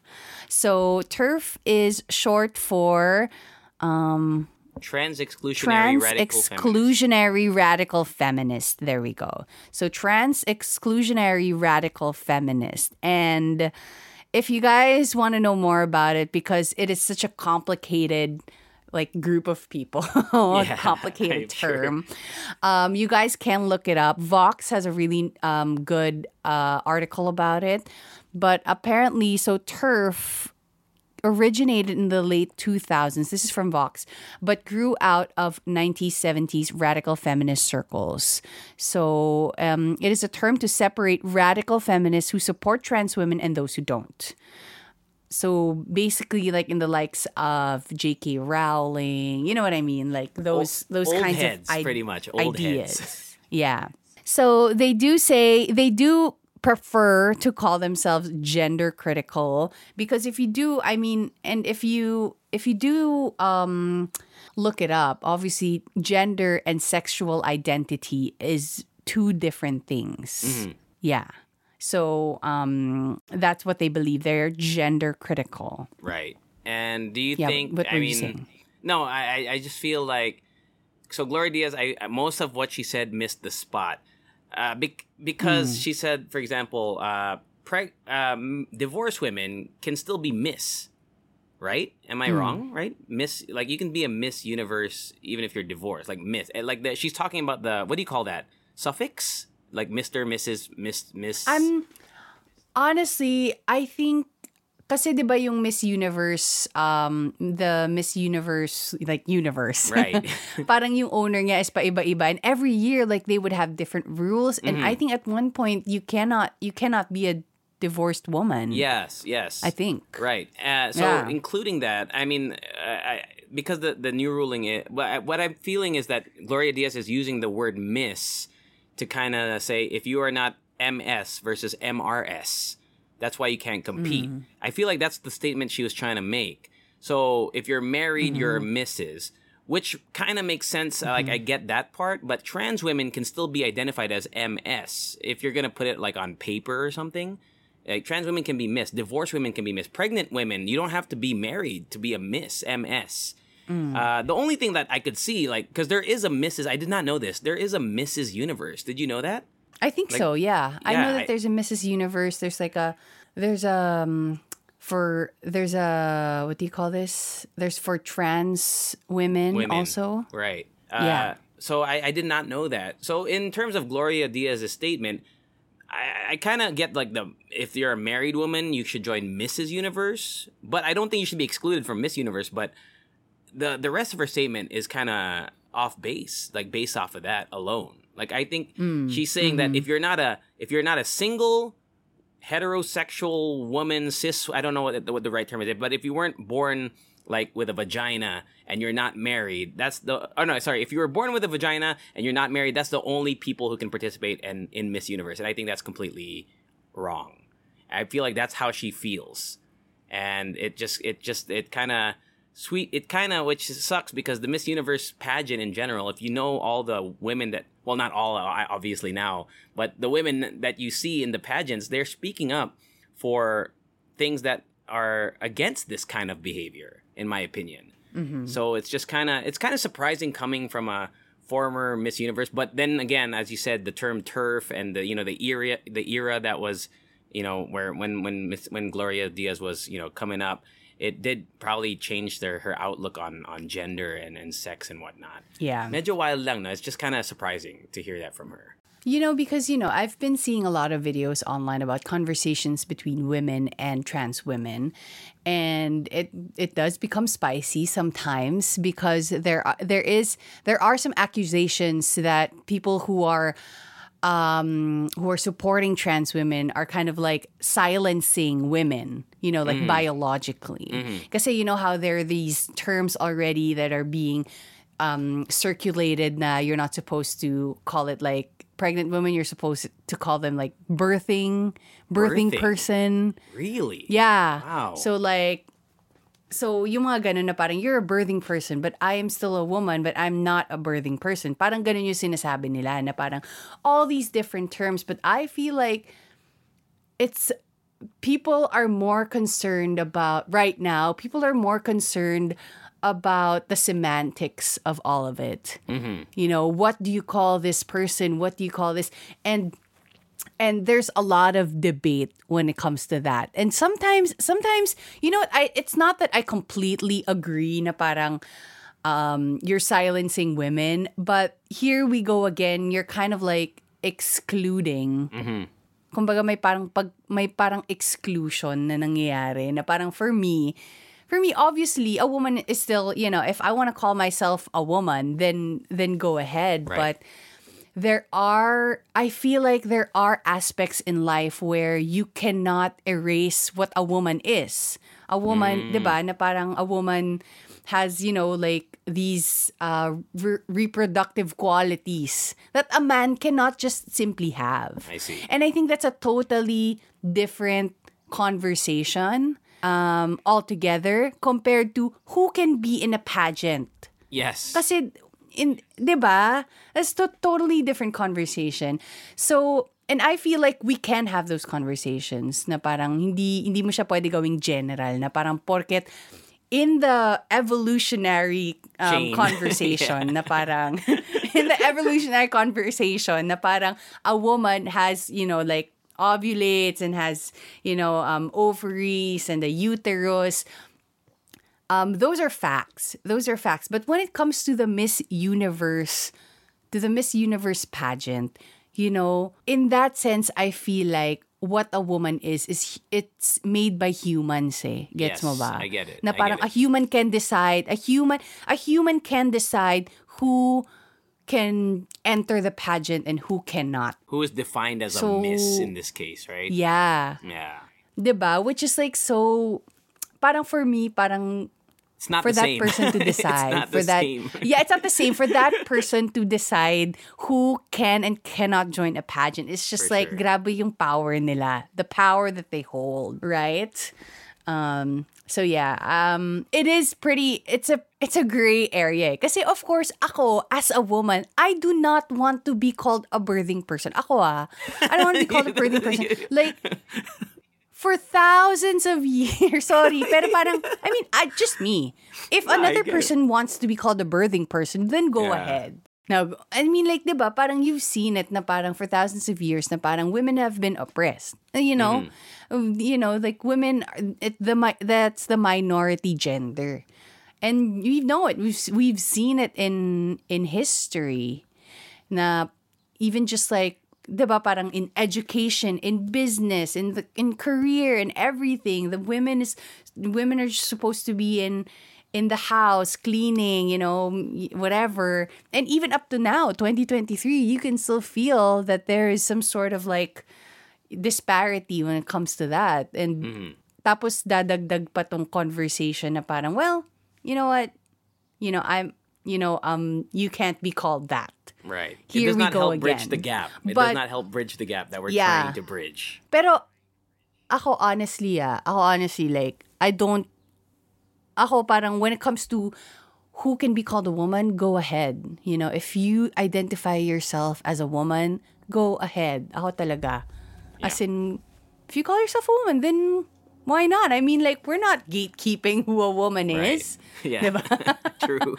So TERF is short for Trans exclusionary trans radical feminist. exclusionary radical feminist. There we go. So trans exclusionary radical feminist. And if you guys want to know more about it, because it is such a complicated like group of people, Yeah, complicated I'm sure. term. Um, you guys can look it up. Vox has a really um, good uh, article about it. But apparently, so TERF originated in the late two thousands. This is from Vox, but grew out of nineteen seventies radical feminist circles. So um, it is a term to separate radical feminists who support trans women and those who don't. So basically, like in the likes of J K. Rowling, you know what I mean? Like those Old- those old kinds heads, of i- pretty much, old ideas. heads. Yeah. So they do say, they do prefer to call themselves gender critical because if you do, I mean, and if you if you do um, look it up, obviously gender and sexual identity is two different things. Mm-hmm. Yeah. So um, that's what they believe. They're gender critical. Right. And do you Yeah, think? what I were you mean, saying? no. I I I just feel like so Gloria Diaz. I most of what she said missed the spot. Uh, bec- because Mm. she said, for example, uh, preg- um, divorced women can still be Miss, right? Am I Mm. wrong? Right? Miss, like you can be a Miss Universe even if you're divorced, like Miss. And like that, she's talking about the what do you call that suffix? Like Mister, Missus, Miss, Miss. I'm honestly, I think kasi 'di ba yung Miss Universe, um, the Miss Universe, like universe. Right. Parang yung owner niya is paiba-iba. And every year, like, they would have different rules. And Mm-hmm. I think at one point, you cannot, you cannot be a divorced woman. Yes, yes. I think. Right. Uh, so Yeah. including that, I mean, uh, I, because the the new ruling, is, what what I'm feeling is that Gloria Diaz is using the word Miss to kind of say if you are not M S versus M R S, that's why you can't compete. Mm. I feel like that's the statement she was trying to make. So if you're married, you're a Mm-hmm. Missus, which kind of makes sense. Like I get that part, but trans women can still be identified as M S if you're gonna put it like on paper or something. Like trans women can be Miss, divorced women can be Miss, pregnant women. You don't have to be married to be a Miss, M S. Mm. Uh, the only thing that I could see, like, because there is a Missus I did not know this. There is a Missus Universe. Did you know that? I think so, yeah. I yeah, know I- that there's a Missus Universe. There's like a, there's a, um, for, there's a, what do you call this? There's for trans women, Women. also. Right. Uh, Yeah. So I, I did not know that. So in terms of Gloria Diaz's statement, I, I kind of get like the if you're a married woman, you should join Missus Universe, but I don't think you should be excluded from Miss Universe. But the the rest of her statement is kind of off base, like based off of that alone. Like I think she's saying that if you're not a if you're not a single heterosexual woman, cis, I don't know what the, what the right term is, but if you weren't born like with a vagina and you're not married, that's the oh no sorry if you were born with a vagina and you're not married, that's the only people who can participate in in Miss Universe, and I think that's completely wrong. I feel like that's how she feels, and it just it just it kind of sweet it kind of which sucks because the Miss Universe pageant in general, if you know all the women that well not all obviously now, but the women that you see in the pageants, they're speaking up for things that are against this kind of behavior, in my opinion. Mm-hmm. So it's just kind of it's kind of surprising coming from a former Miss Universe. But then again, as you said, the term turf and the you know the era the era that was you know where when when Miss, when Gloria Diaz was you know coming up, it did probably change their her outlook on on gender and, and sex and whatnot. Yeah. Medyo wild lang, no? It's just kind of surprising to hear that from her. You know, because, you know, I've been seeing a lot of videos online about conversations between women and trans women. And it it does become spicy sometimes because there are, there is there are some accusations that people who are um who are supporting trans women are kind of like silencing women, you know, like biologically. Because you know how there are these terms already that are being um circulated na you're not supposed to call it like pregnant women, you're supposed to call them like birthing birthing, Birthing. person. Really? Yeah. Wow. So like so yung mga ganun na parang you're a birthing person but I am still a woman but I'm not a birthing person. Parang ganun yung sinasabi nila na parang all these different terms, but I feel like it's people are more concerned about right now, people are more concerned about the semantics of all of it. Mm-hmm. You know, what do you call this person? What do you call this? And and there's a lot of debate when it comes to that. And sometimes sometimes you know what, I it's not that I completely agree na parang um you're silencing women, but here we go again, you're kind of like excluding. Mm-hmm. Kumbaga may parang pag may parang exclusion na nangyayari na parang for me For me, obviously, a woman is still, you know, if I want to call myself a woman, then then go ahead. Right. But there are, I feel like there are aspects in life where you cannot erase what a woman is. A woman, di ba, na parang a woman has, you know, like these uh, re- reproductive qualities that a man cannot just simply have. I see. And I think that's a totally different conversation um, altogether compared to who can be in a pageant. Yes. Kasi, in, di ba? It's a totally different conversation. So, and I feel like we can have those conversations na parang hindi, hindi mo siya pwede gawing general, na parang porket in the evolutionary um, Chain. conversation, na parang, in the evolutionary conversation, na parang a woman has, you know, like, ovulates and has, you know, um, ovaries and the uterus. Um, those are facts. Those are facts. But when it comes to the Miss Universe, to the Miss Universe pageant, you know, in that sense, I feel like what a woman is, is it's made by humans eh. Gets Yes, mo ba? I get it. Na I parang get a it. human can decide, a human, a human can decide who can enter the pageant and who cannot. Who is defined as So, a miss in this case, right? Yeah. Yeah. Diba? Which is like so, parang for me, parang It's not for the that same. person to decide. It's not for the that, same. Yeah, it's not the same. For that person to decide who can and cannot join a pageant. It's just For like, sure. grabe yung power nila. The power that they hold, right? Um, so yeah, um, it is pretty, it's a, it's a gray area. Kasi of course, ako, as a woman, I do not want to be called a birthing person. Ako ah, I don't want to be called a birthing person. Like, for thousands of years, sorry, pero parang, I mean, I, just me. If No, I another get it. person wants to be called a birthing person, then go Yeah. ahead. Now, I mean, like, diba, parang you've seen it na parang for thousands of years na parang women have been oppressed. You know? Mm-hmm. You know, like women, are- it, the mi- that's the minority gender. And we know it. We've, we've seen it in in history na even just like, diba, parang in education, in business, in the in career, and everything, the women is women are just supposed to be in in the house cleaning, you know, whatever. And even up to now, twenty twenty-three, you can still feel that there is some sort of like disparity when it comes to that. And tapos dadagdag pa tong conversation na parang, well, you know what, you know, I'm, you know, um, you can't be called that. Right. Here it does we not go help bridge again. the gap. It But- does not help bridge the gap that we're Yeah. trying to bridge. Pero ako honestly, ah, ako honestly, like, I don't, ako parang when it comes to who can be called a woman, go ahead. You know, if you identify yourself as a woman, go ahead. Ako talaga. As in, if you call yourself a woman, then why not? I mean, like, we're not gatekeeping who a woman is. Yeah. True.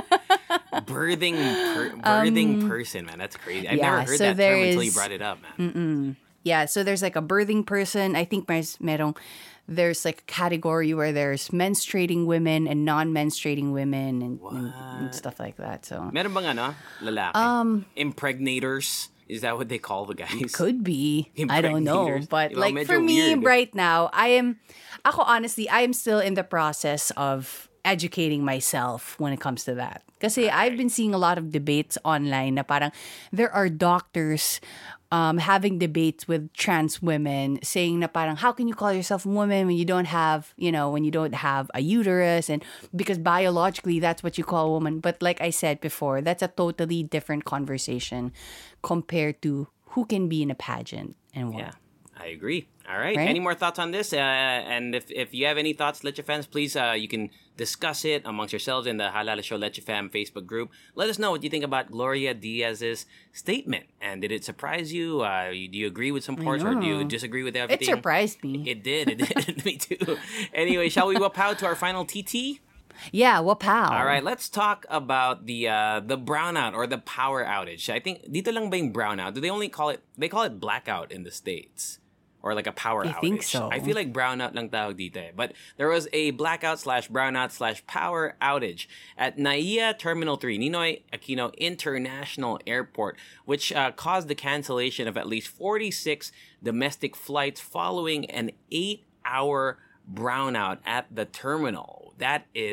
birthing per- birthing person, man. That's crazy. I've Um, yeah, never heard so that there term until you is- brought it up, man. Yeah, so there's like a birthing person. I think there's merong, there's like a category where there's menstruating women and non-menstruating women and, and, and stuff like that. So Meron bang ano? Lalaki? Um, Impregnators? Is that what they call the guys? could be. I don't know. Impregnators. But Diba, like medyo for me weird. right now, I am, ako honestly, I am still in the process of educating myself when it comes to that. Kasi I've been seeing a lot of debates online na parang there are doctors um, having debates with trans women saying na parang how can you call yourself a woman when you don't have, you know, when you don't have a uterus, and because biologically that's what you call a woman. But like I said before, that's a totally different conversation compared to who can be in a pageant and what. Yeah, I agree. All right. Right? Any more thoughts on this? Uh, and if, if you have any thoughts, Leche fans, please, uh, you can discuss it amongst yourselves in the Halala Show Leche Fam Facebook group. Let us know what you think about Gloria Diaz's statement. And did it surprise you? Uh, do you agree with some parts or do you disagree with everything? It surprised me. It did. It did. Me too. Anyway, shall we whip out to our final T T? Yeah, wapow. All right, let's talk about the uh, the brownout or the power outage. I think dito lang ba yung brownout? Do they only call it? They call it blackout in the States, or like a power I outage. think so. I feel like brownout lang tawag dito. Eh. But there was a blackout slash brownout slash power outage at N A I A Terminal Three, Ninoy Aquino International Airport, which uh, caused the cancellation of at least forty-six domestic flights following an eight-hour brownout at the terminal. That is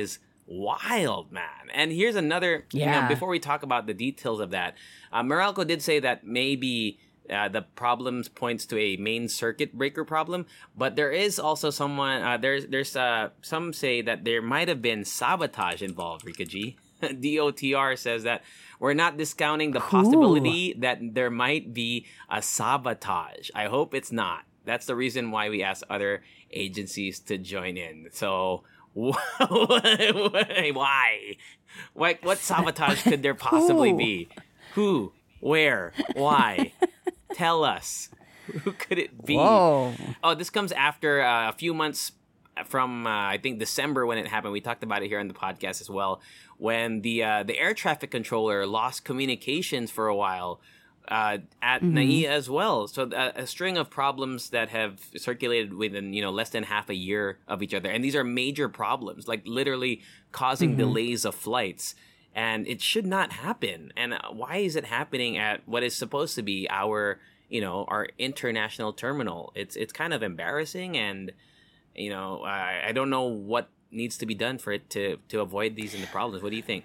wild, man. And here's another, you know, Yeah. before we talk about the details of that, uh, Meralco did say that maybe uh, the problems points to a main circuit breaker problem, but there is also someone, uh, there's, there's uh, some say that there might have been sabotage involved, Rika G. D O T R says that we're not discounting the possibility that there might be a sabotage. I hope it's not. That's the reason why we asked other agencies to join in. So, why? Like, what sabotage could there possibly Who? be? Who? Where? Why? Tell us. Who could it be? Whoa. Oh, this comes after uh, a few months from uh, I think December when it happened. We talked about it here on the podcast as well. When the uh, the air traffic controller lost communications for a while uh, at Mm-hmm. N A I A as well. So uh, a string of problems that have circulated within you know less than half a year of each other, and these are major problems, like literally causing Mm-hmm. delays of flights. And it should not happen. And uh, why is it happening at what is supposed to be our you know our international terminal? It's it's kind of embarrassing, and you know I, I don't know what needs to be done for it to to avoid these and the problems. What do you think?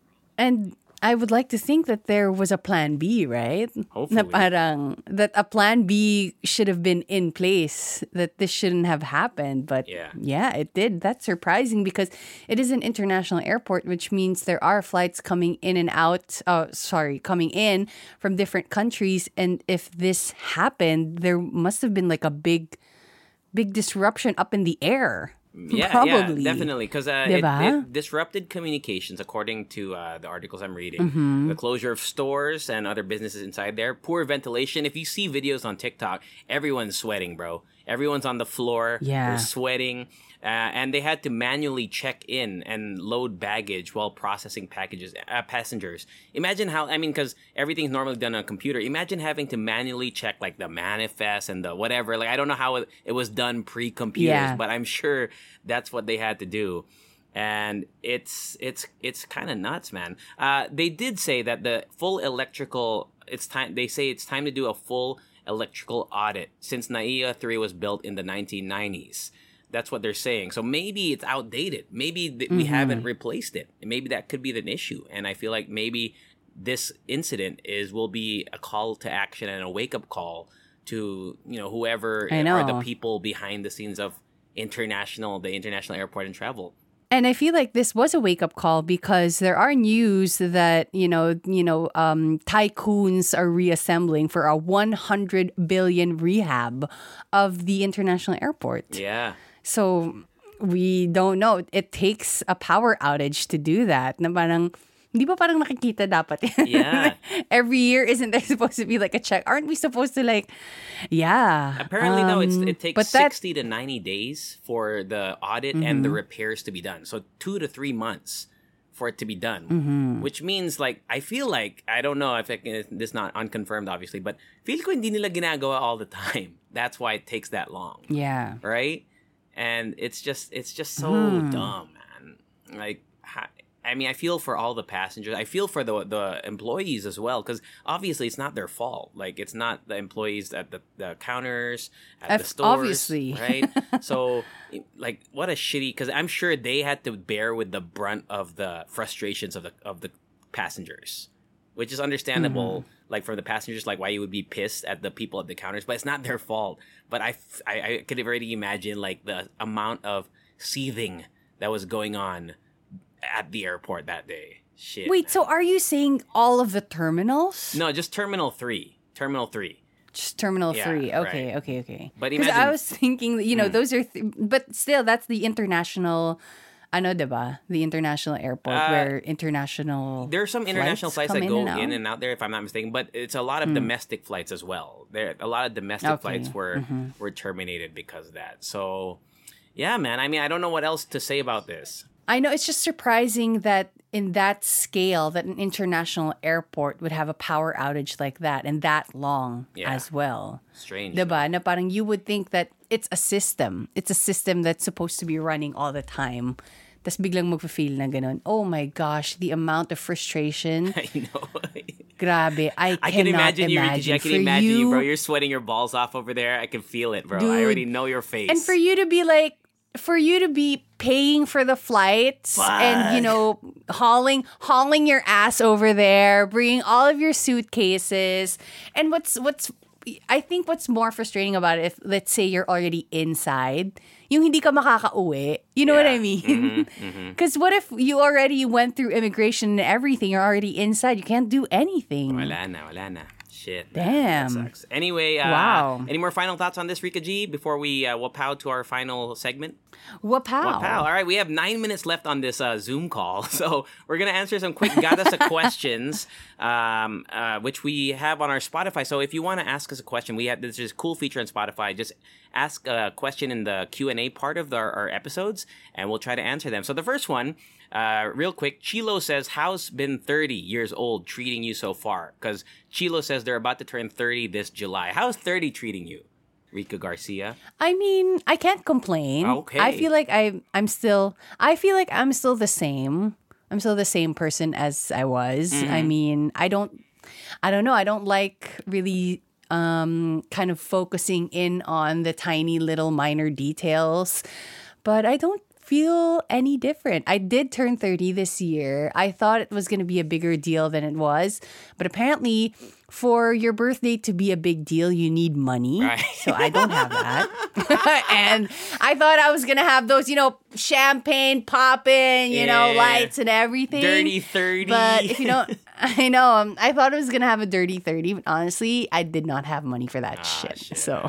And I would like to think that there was a plan B, right? Hopefully. Na parang, that a plan B should have been in place, that this shouldn't have happened. But Yeah. yeah, it did. That's surprising because it is an international airport, which means there are flights coming in and out, uh, sorry, coming in from different countries. And if this happened, there must have been like a big, big disruption up in the air. Yeah, Probably. yeah, definitely. Because uh, it, Diba? it disrupted communications, according to uh, the articles I'm reading. Mm-hmm. The closure of stores and other businesses inside there. Poor ventilation. If you see videos on TikTok, everyone's sweating, bro. Everyone's on the floor. Yeah. They're sweating. Uh, and they had to manually check in and load baggage while processing packages, uh, passengers. Imagine how, I mean, because everything's normally done on a computer. Imagine having to manually check like the manifest and the whatever. Like, I don't know how it, it was done pre-computers, Yeah. but I'm sure that's what they had to do. And it's it's it's kind of nuts, man. Uh, they did say that the full electrical, it's time. They say it's time to do a full electrical audit since N A I A three was built in the nineteen nineties. That's what they're saying. So maybe it's outdated. Maybe th- we haven't replaced it. Maybe that could be an issue. And I feel like maybe this incident is will be a call to action and a wake up call to you know whoever I are the know. people behind the scenes of international the international airport and travel. And I feel like this was a wake up call because there are news that you know, you know, um, tycoons are reassembling for a one hundred billion rehab of the international airport. Yeah. So we don't know. It takes a power outage to do that. Na parang, di ba parang nakikita dapat? Yeah. Every year, isn't there supposed to be like a check? Aren't we supposed to like, yeah. Apparently, though, it's, um, it takes but that- sixty to ninety days for the audit and the repairs to be done. So two to three months for it to be done. Which means, like, I feel like, I don't know if it, this is not unconfirmed, obviously, but feel ko hindi nila ginagawa all the time. That's why it takes that long. Yeah. Right? And it's just, it's just so Hmm. dumb, man. Like, ha- I mean, I feel for all the passengers. I feel for the the employees as well, because obviously it's not their fault. Like, it's not the employees at the, the counters, at the Of- stores, obviously. right? So, like, what a shitty. Because I'm sure they had to bear with the brunt of the frustrations of the of the passengers, which is understandable. Like, for the passengers, like why you would be pissed at the people at the counters, but it's not their fault. But I, f- I, I could already imagine like the amount of seething that was going on at the airport that day. Shit. Wait, so are you saying all of the terminals? No, just Terminal Three. Terminal Three. Just Terminal Yeah, three. Okay, right. okay, okay. But Because imagine- I was thinking, that, you know, those are, th- but still, that's the international, ano, diba? The international airport Uh, where international. There are some international flights, come that go and out? in and out there, if I'm not mistaken. But it's a lot of domestic flights as well. There, a lot of domestic Okay. flights were were terminated because of that. So, yeah, man. I mean, I don't know what else to say about this. I know it's just surprising that in that scale, that an international airport would have a power outage like that and that long Yeah. as well. Strange. Diba? Na parang you would think that it's a system. It's a system that's supposed to be running all the time. Tas biglang magpa-feel na ganun. Oh my gosh, the amount of frustration. I know. Grabe. I, I can cannot imagine you, Ricky. I can For imagine you, you, bro. You're sweating your balls off over there. I can feel it, bro. I Dude. already know your face. And for you to be like, for you to be paying for the flights and, you know, hauling hauling your ass over there, bringing all of your suitcases. And what's what's I think what's more frustrating about it, if let's say you're already inside, yung hindi ka makakauwi. You know Yeah. what I mean? Because what if you already went through immigration and everything, you're already inside, you can't do anything. Wala na, wala na. Shit. Damn. Man, that sucks. Anyway, uh, Wow. any more final thoughts on this, Rika G, before we uh, wapow to our final segment? Wapow. Wow. All right, we have nine minutes left on this uh, Zoom call. So we're going to answer some quick Gadasa questions, um, uh, which we have on our Spotify. So if you want to ask us a question, we have this is cool feature on Spotify. Just ask a question in the Q and A part of the, our episodes, and we'll try to answer them. So the first one, uh, real quick, Chilo says, how's been thirty years old treating you so far? Because Chilo says they're about to turn thirty this July. How's thirty treating you, Rika Garcia? I mean, I can't complain. Okay. I feel like I I'm still I feel like I'm still the same. I'm still the same person as I was. I mean, I don't I don't know, I don't like really um kind of focusing in on the tiny little minor details, but I don't feel any different. I did turn thirty this year. I thought it was going to be a bigger deal than it was, but apparently for your birthday to be a big deal, you need money. Right. So I don't have that. And I thought I was going to have those, you know, champagne popping, you know, Yeah. lights and everything. Dirty thirty. But if you don't, I know, um, I thought I was going to have a dirty thirty, but honestly, I did not have money for that shit. shit. So,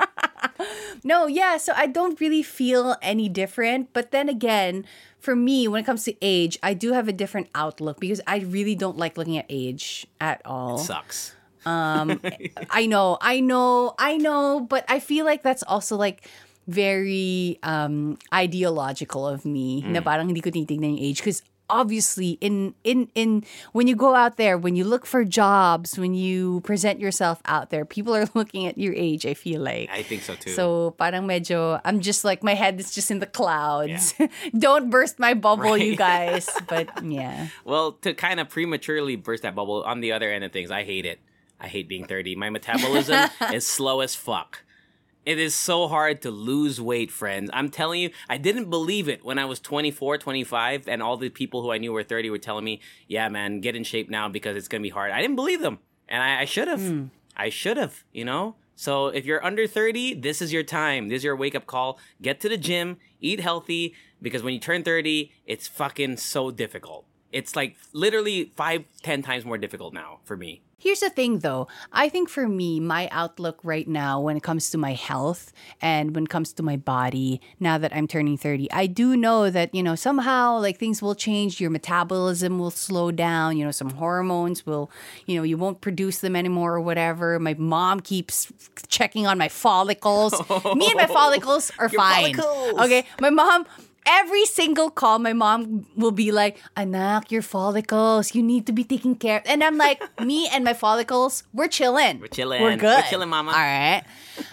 no, yeah, so I don't really feel any different. But then again, for me, when it comes to age, I do have a different outlook because I really don't like looking at age at all. Sucks. Um, I know, I know, I know, but I feel like that's also like very um, ideological of me na parang hindi ko tinitignan yung age because obviously in in in when you go out there, when you look for jobs, when you present yourself out there, people are looking at your age, I feel like. I think so too. So parang medyo I'm just like my head is just in the clouds. Don't burst my bubble, you guys. But yeah. Well, to kind of prematurely burst that bubble, on the other end of things, I hate it. I hate being thirty. My metabolism is slow as fuck. It is so hard to lose weight, friends. I'm telling you, I didn't believe it when I was twenty-four, twenty-five, and all the people who I knew were thirty were telling me, yeah, man, get in shape now because it's going to be hard. I didn't believe them. And I, I should have. Mm. I should have, you know? So if you're under thirty, this is your time. This is your wake-up call. Get to the gym, eat healthy, because when you turn thirty, it's fucking so difficult. It's like literally five, ten times more difficult now for me. Here's the thing, though. I think for me, my outlook right now when it comes to my health and when it comes to my body, now that I'm turning thirty, I do know that, you know, somehow like things will change. Your metabolism will slow down. You know, some hormones will, you know, you won't produce them anymore or whatever. My mom keeps checking on my follicles. Me and my follicles are Your fine. follicles. Okay. My mom... Every single call, my mom will be like, Anak, your follicles, you need to be taking care. And I'm like, me and my follicles, we're chilling. We're chilling. We're good. We're chilling, mama. All right.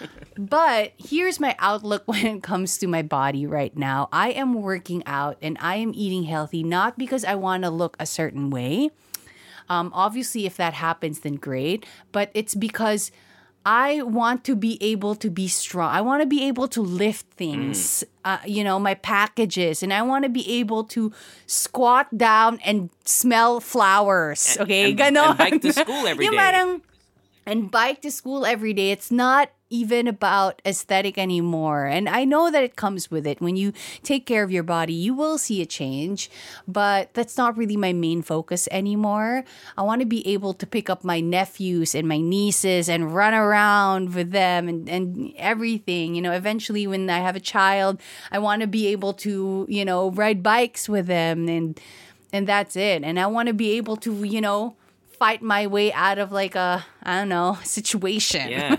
But here's my outlook when it comes to my body right now. I am working out and I am eating healthy, not because I want to look a certain way. Um, obviously, if that happens, then great. But it's because I want to be able to be strong. I want to be able to lift things, mm. uh, you know, my packages. And I want to be able to squat down and smell flowers. Okay? And, and, and bike to school every Yung day. Parang, and bike to school every day. It's not even about aesthetic anymore. And I know that it comes with it. When you take care of your body, you will see a change. But that's not really my main focus anymore. I want to be able to pick up my nephews and my nieces and run around with them and, and everything. You know, eventually when I have a child, I want to be able to, you know, ride bikes with them. And, and that's it. And I want to be able to, you know, fight my way out of like a, I don't know, situation. Yeah.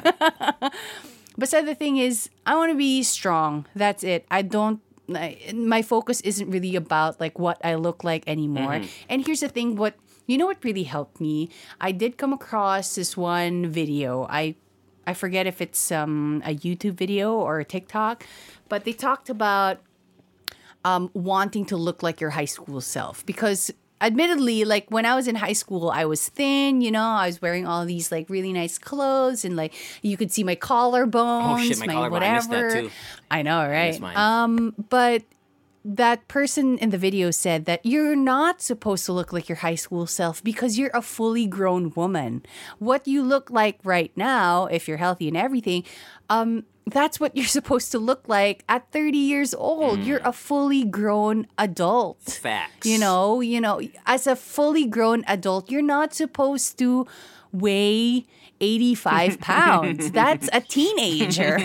But so the thing is, I want to be strong. That's it. I don't, I, my focus isn't really about like what I look like anymore. Mm-hmm. And here's the thing, what, you know what really helped me? I did come across this one video. I, I forget if it's um, a YouTube video or a TikTok, but they talked about um, wanting to look like your high school self because admittedly, like when I was in high school, I was thin, you know, I was wearing all these like really nice clothes and like you could see my collarbones, Oh, shit, my collarbone. I missed that, whatever. too. I know, right? mine. Um, but that person in the video said that you're not supposed to look like your high school self because you're a fully grown woman. What you look like right now, if you're healthy and everything, um, that's what you're supposed to look like at thirty years old. Mm. You're a fully grown adult. Facts. You know, you know, as a fully grown adult, you're not supposed to weigh eighty-five pounds. That's a teenager.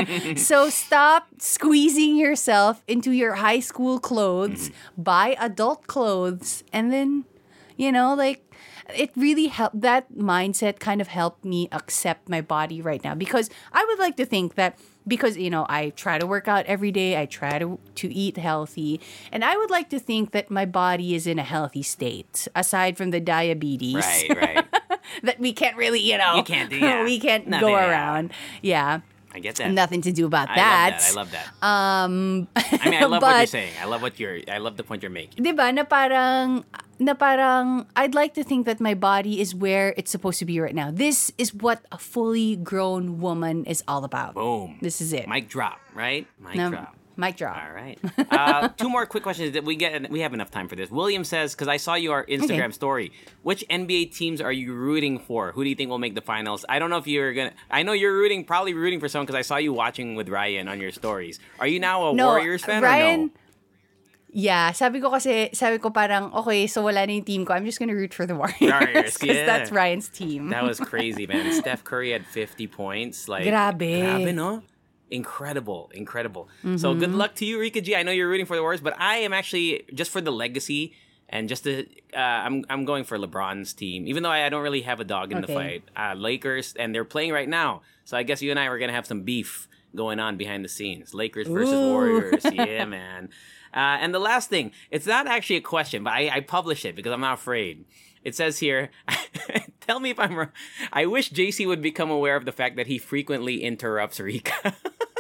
So stop squeezing yourself into your high school clothes, buy adult clothes, and then, you know, like, it really helped. That mindset kind of helped me accept my body right now, because I would like to think that because, you know, I try to work out every day, I try to, to eat healthy, and I would like to think that my body is in a healthy state, aside from the diabetes. Right, right. That we can't really, you know, You can't do yeah. we can't Nothing, go yeah. around. Yeah. I get that. Nothing to do about I that. love that. I love that. Um, I mean, I love what you're but- saying. I love what you're. I love the point you're making. Diba, na parang, na parang, I'd like to think that my body is where it's supposed to be right now. This is what a fully grown woman is all about. Boom. This is it. Mic drop, right? Mic No, drop. Mic drop. All right. Uh, two more quick questions that we get. We have enough time for this. William says, because I saw your Instagram Okay. story, which N B A teams are you rooting for? Who do you think will make the finals? I don't know if you're gonna. I know you're rooting, probably rooting for someone because I saw you watching with Ryan on your stories. Are you now a No, Warriors fan Ryan, or no? Yeah, sabi ko kasi, sabi ko parang, okay, so wala na yung team ko. I'm just gonna root for the Warriors. Warriors, Because yeah. that's Ryan's team. That was crazy, man. Steph Curry had fifty points. Like, Grabe. Grabe, no? Incredible, incredible. Mm-hmm. So good luck to you, Rika G. I know you're rooting for the Warriors, but I am actually just for the legacy and just to, uh, I'm I'm going for LeBron's team, even though I, I don't really have a dog in the Okay. fight. Uh, Lakers, and they're playing right now, so I guess you and I were gonna have some beef going on behind the scenes. Lakers versus Ooh. Warriors, yeah, man. Uh, and the last thing, it's not actually a question, but I, I publish it because I'm not afraid. It says here, tell me if I'm wrong. I wish J C would become aware of the fact that he frequently interrupts Rika.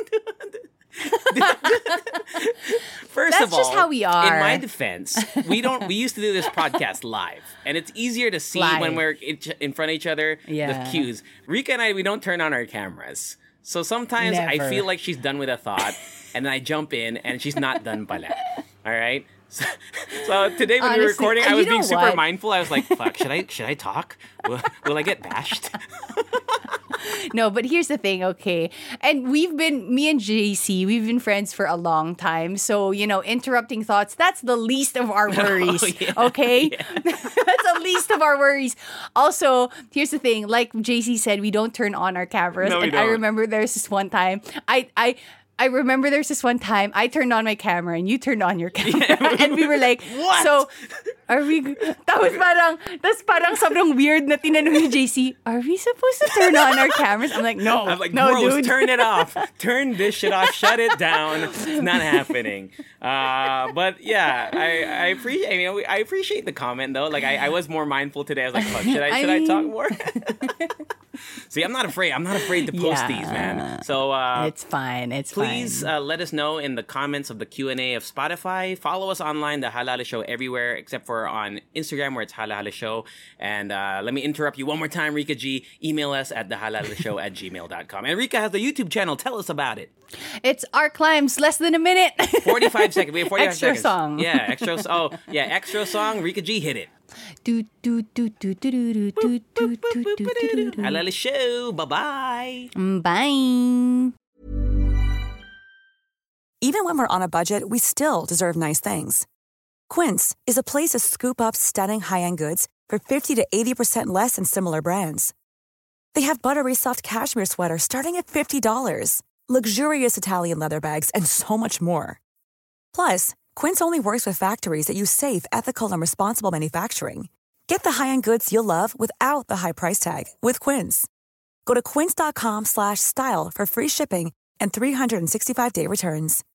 First That's of all, just how we are. In my defense, we don't. We used to do this podcast live, and it's easier to see Live. when we're in, in front of each other. Yeah. The cues. Rika and I, we don't turn on our cameras, so sometimes I Never. feel like she's done with a thought, and then I jump in, and she's not done pala. All right. So, so today when we were Honestly, recording, I you was know being super what? mindful. I was like, "Fuck, should I should I talk? Will, will I get bashed?" No, but here's the thing, okay? And we've been, me and J C, we've been friends for a long time. So, you know, interrupting thoughts, that's the least of our worries, Oh, yeah, okay? yeah. That's the least of our worries. Also, here's the thing, like J C said, we don't turn on our cameras. No, we and I don't. remember there's this one time, I, I, I remember there's this one time I turned on my camera and you turned on your camera. Yeah. And we were like, What? so, are we, tapos parang, tapos parang sobrang weird na tinanong ni J C, are we supposed to turn on our cameras? I'm like, no, I'm like, no, bros, dude. turn it off. Turn this shit off. Shut it down. It's not happening. Uh, but yeah, I, I appreciate. You know, I appreciate the comment though. Like, I, I was more mindful today. I was like, fuck, should I I should I, talk mean- more? See, I'm not afraid. I'm not afraid to post Yeah. these, man. So uh, It's fine. It's please fine. uh, let us know in the comments of the Q and A of Spotify. Follow us online, the Halala Show, everywhere except for on Instagram where it's Halala Show. And uh, let me interrupt you one more time, Rika G. Email us at thehalalshow at gmail dot com. And Rika has the YouTube channel. Tell us about it. It's our climbs, less than a minute. forty-five seconds. We have forty-five Extra seconds. song. Yeah, extra. Oh, yeah, extra song. Rika G, hit it. Do, do, do, do, do, do, do, do, do, do, do, do, do. Halala Show. Bye-bye. Bye. Even when we're on a budget, we still deserve nice things. Quince is a place to scoop up stunning high-end goods for fifty to eighty percent less than similar brands. They have buttery soft cashmere sweaters starting at fifty dollars, luxurious Italian leather bags, and so much more. Plus, Quince only works with factories that use safe, ethical, and responsible manufacturing. Get the high-end goods you'll love without the high price tag with Quince. Go to quince.com slash style for free shipping and three sixty-five day returns.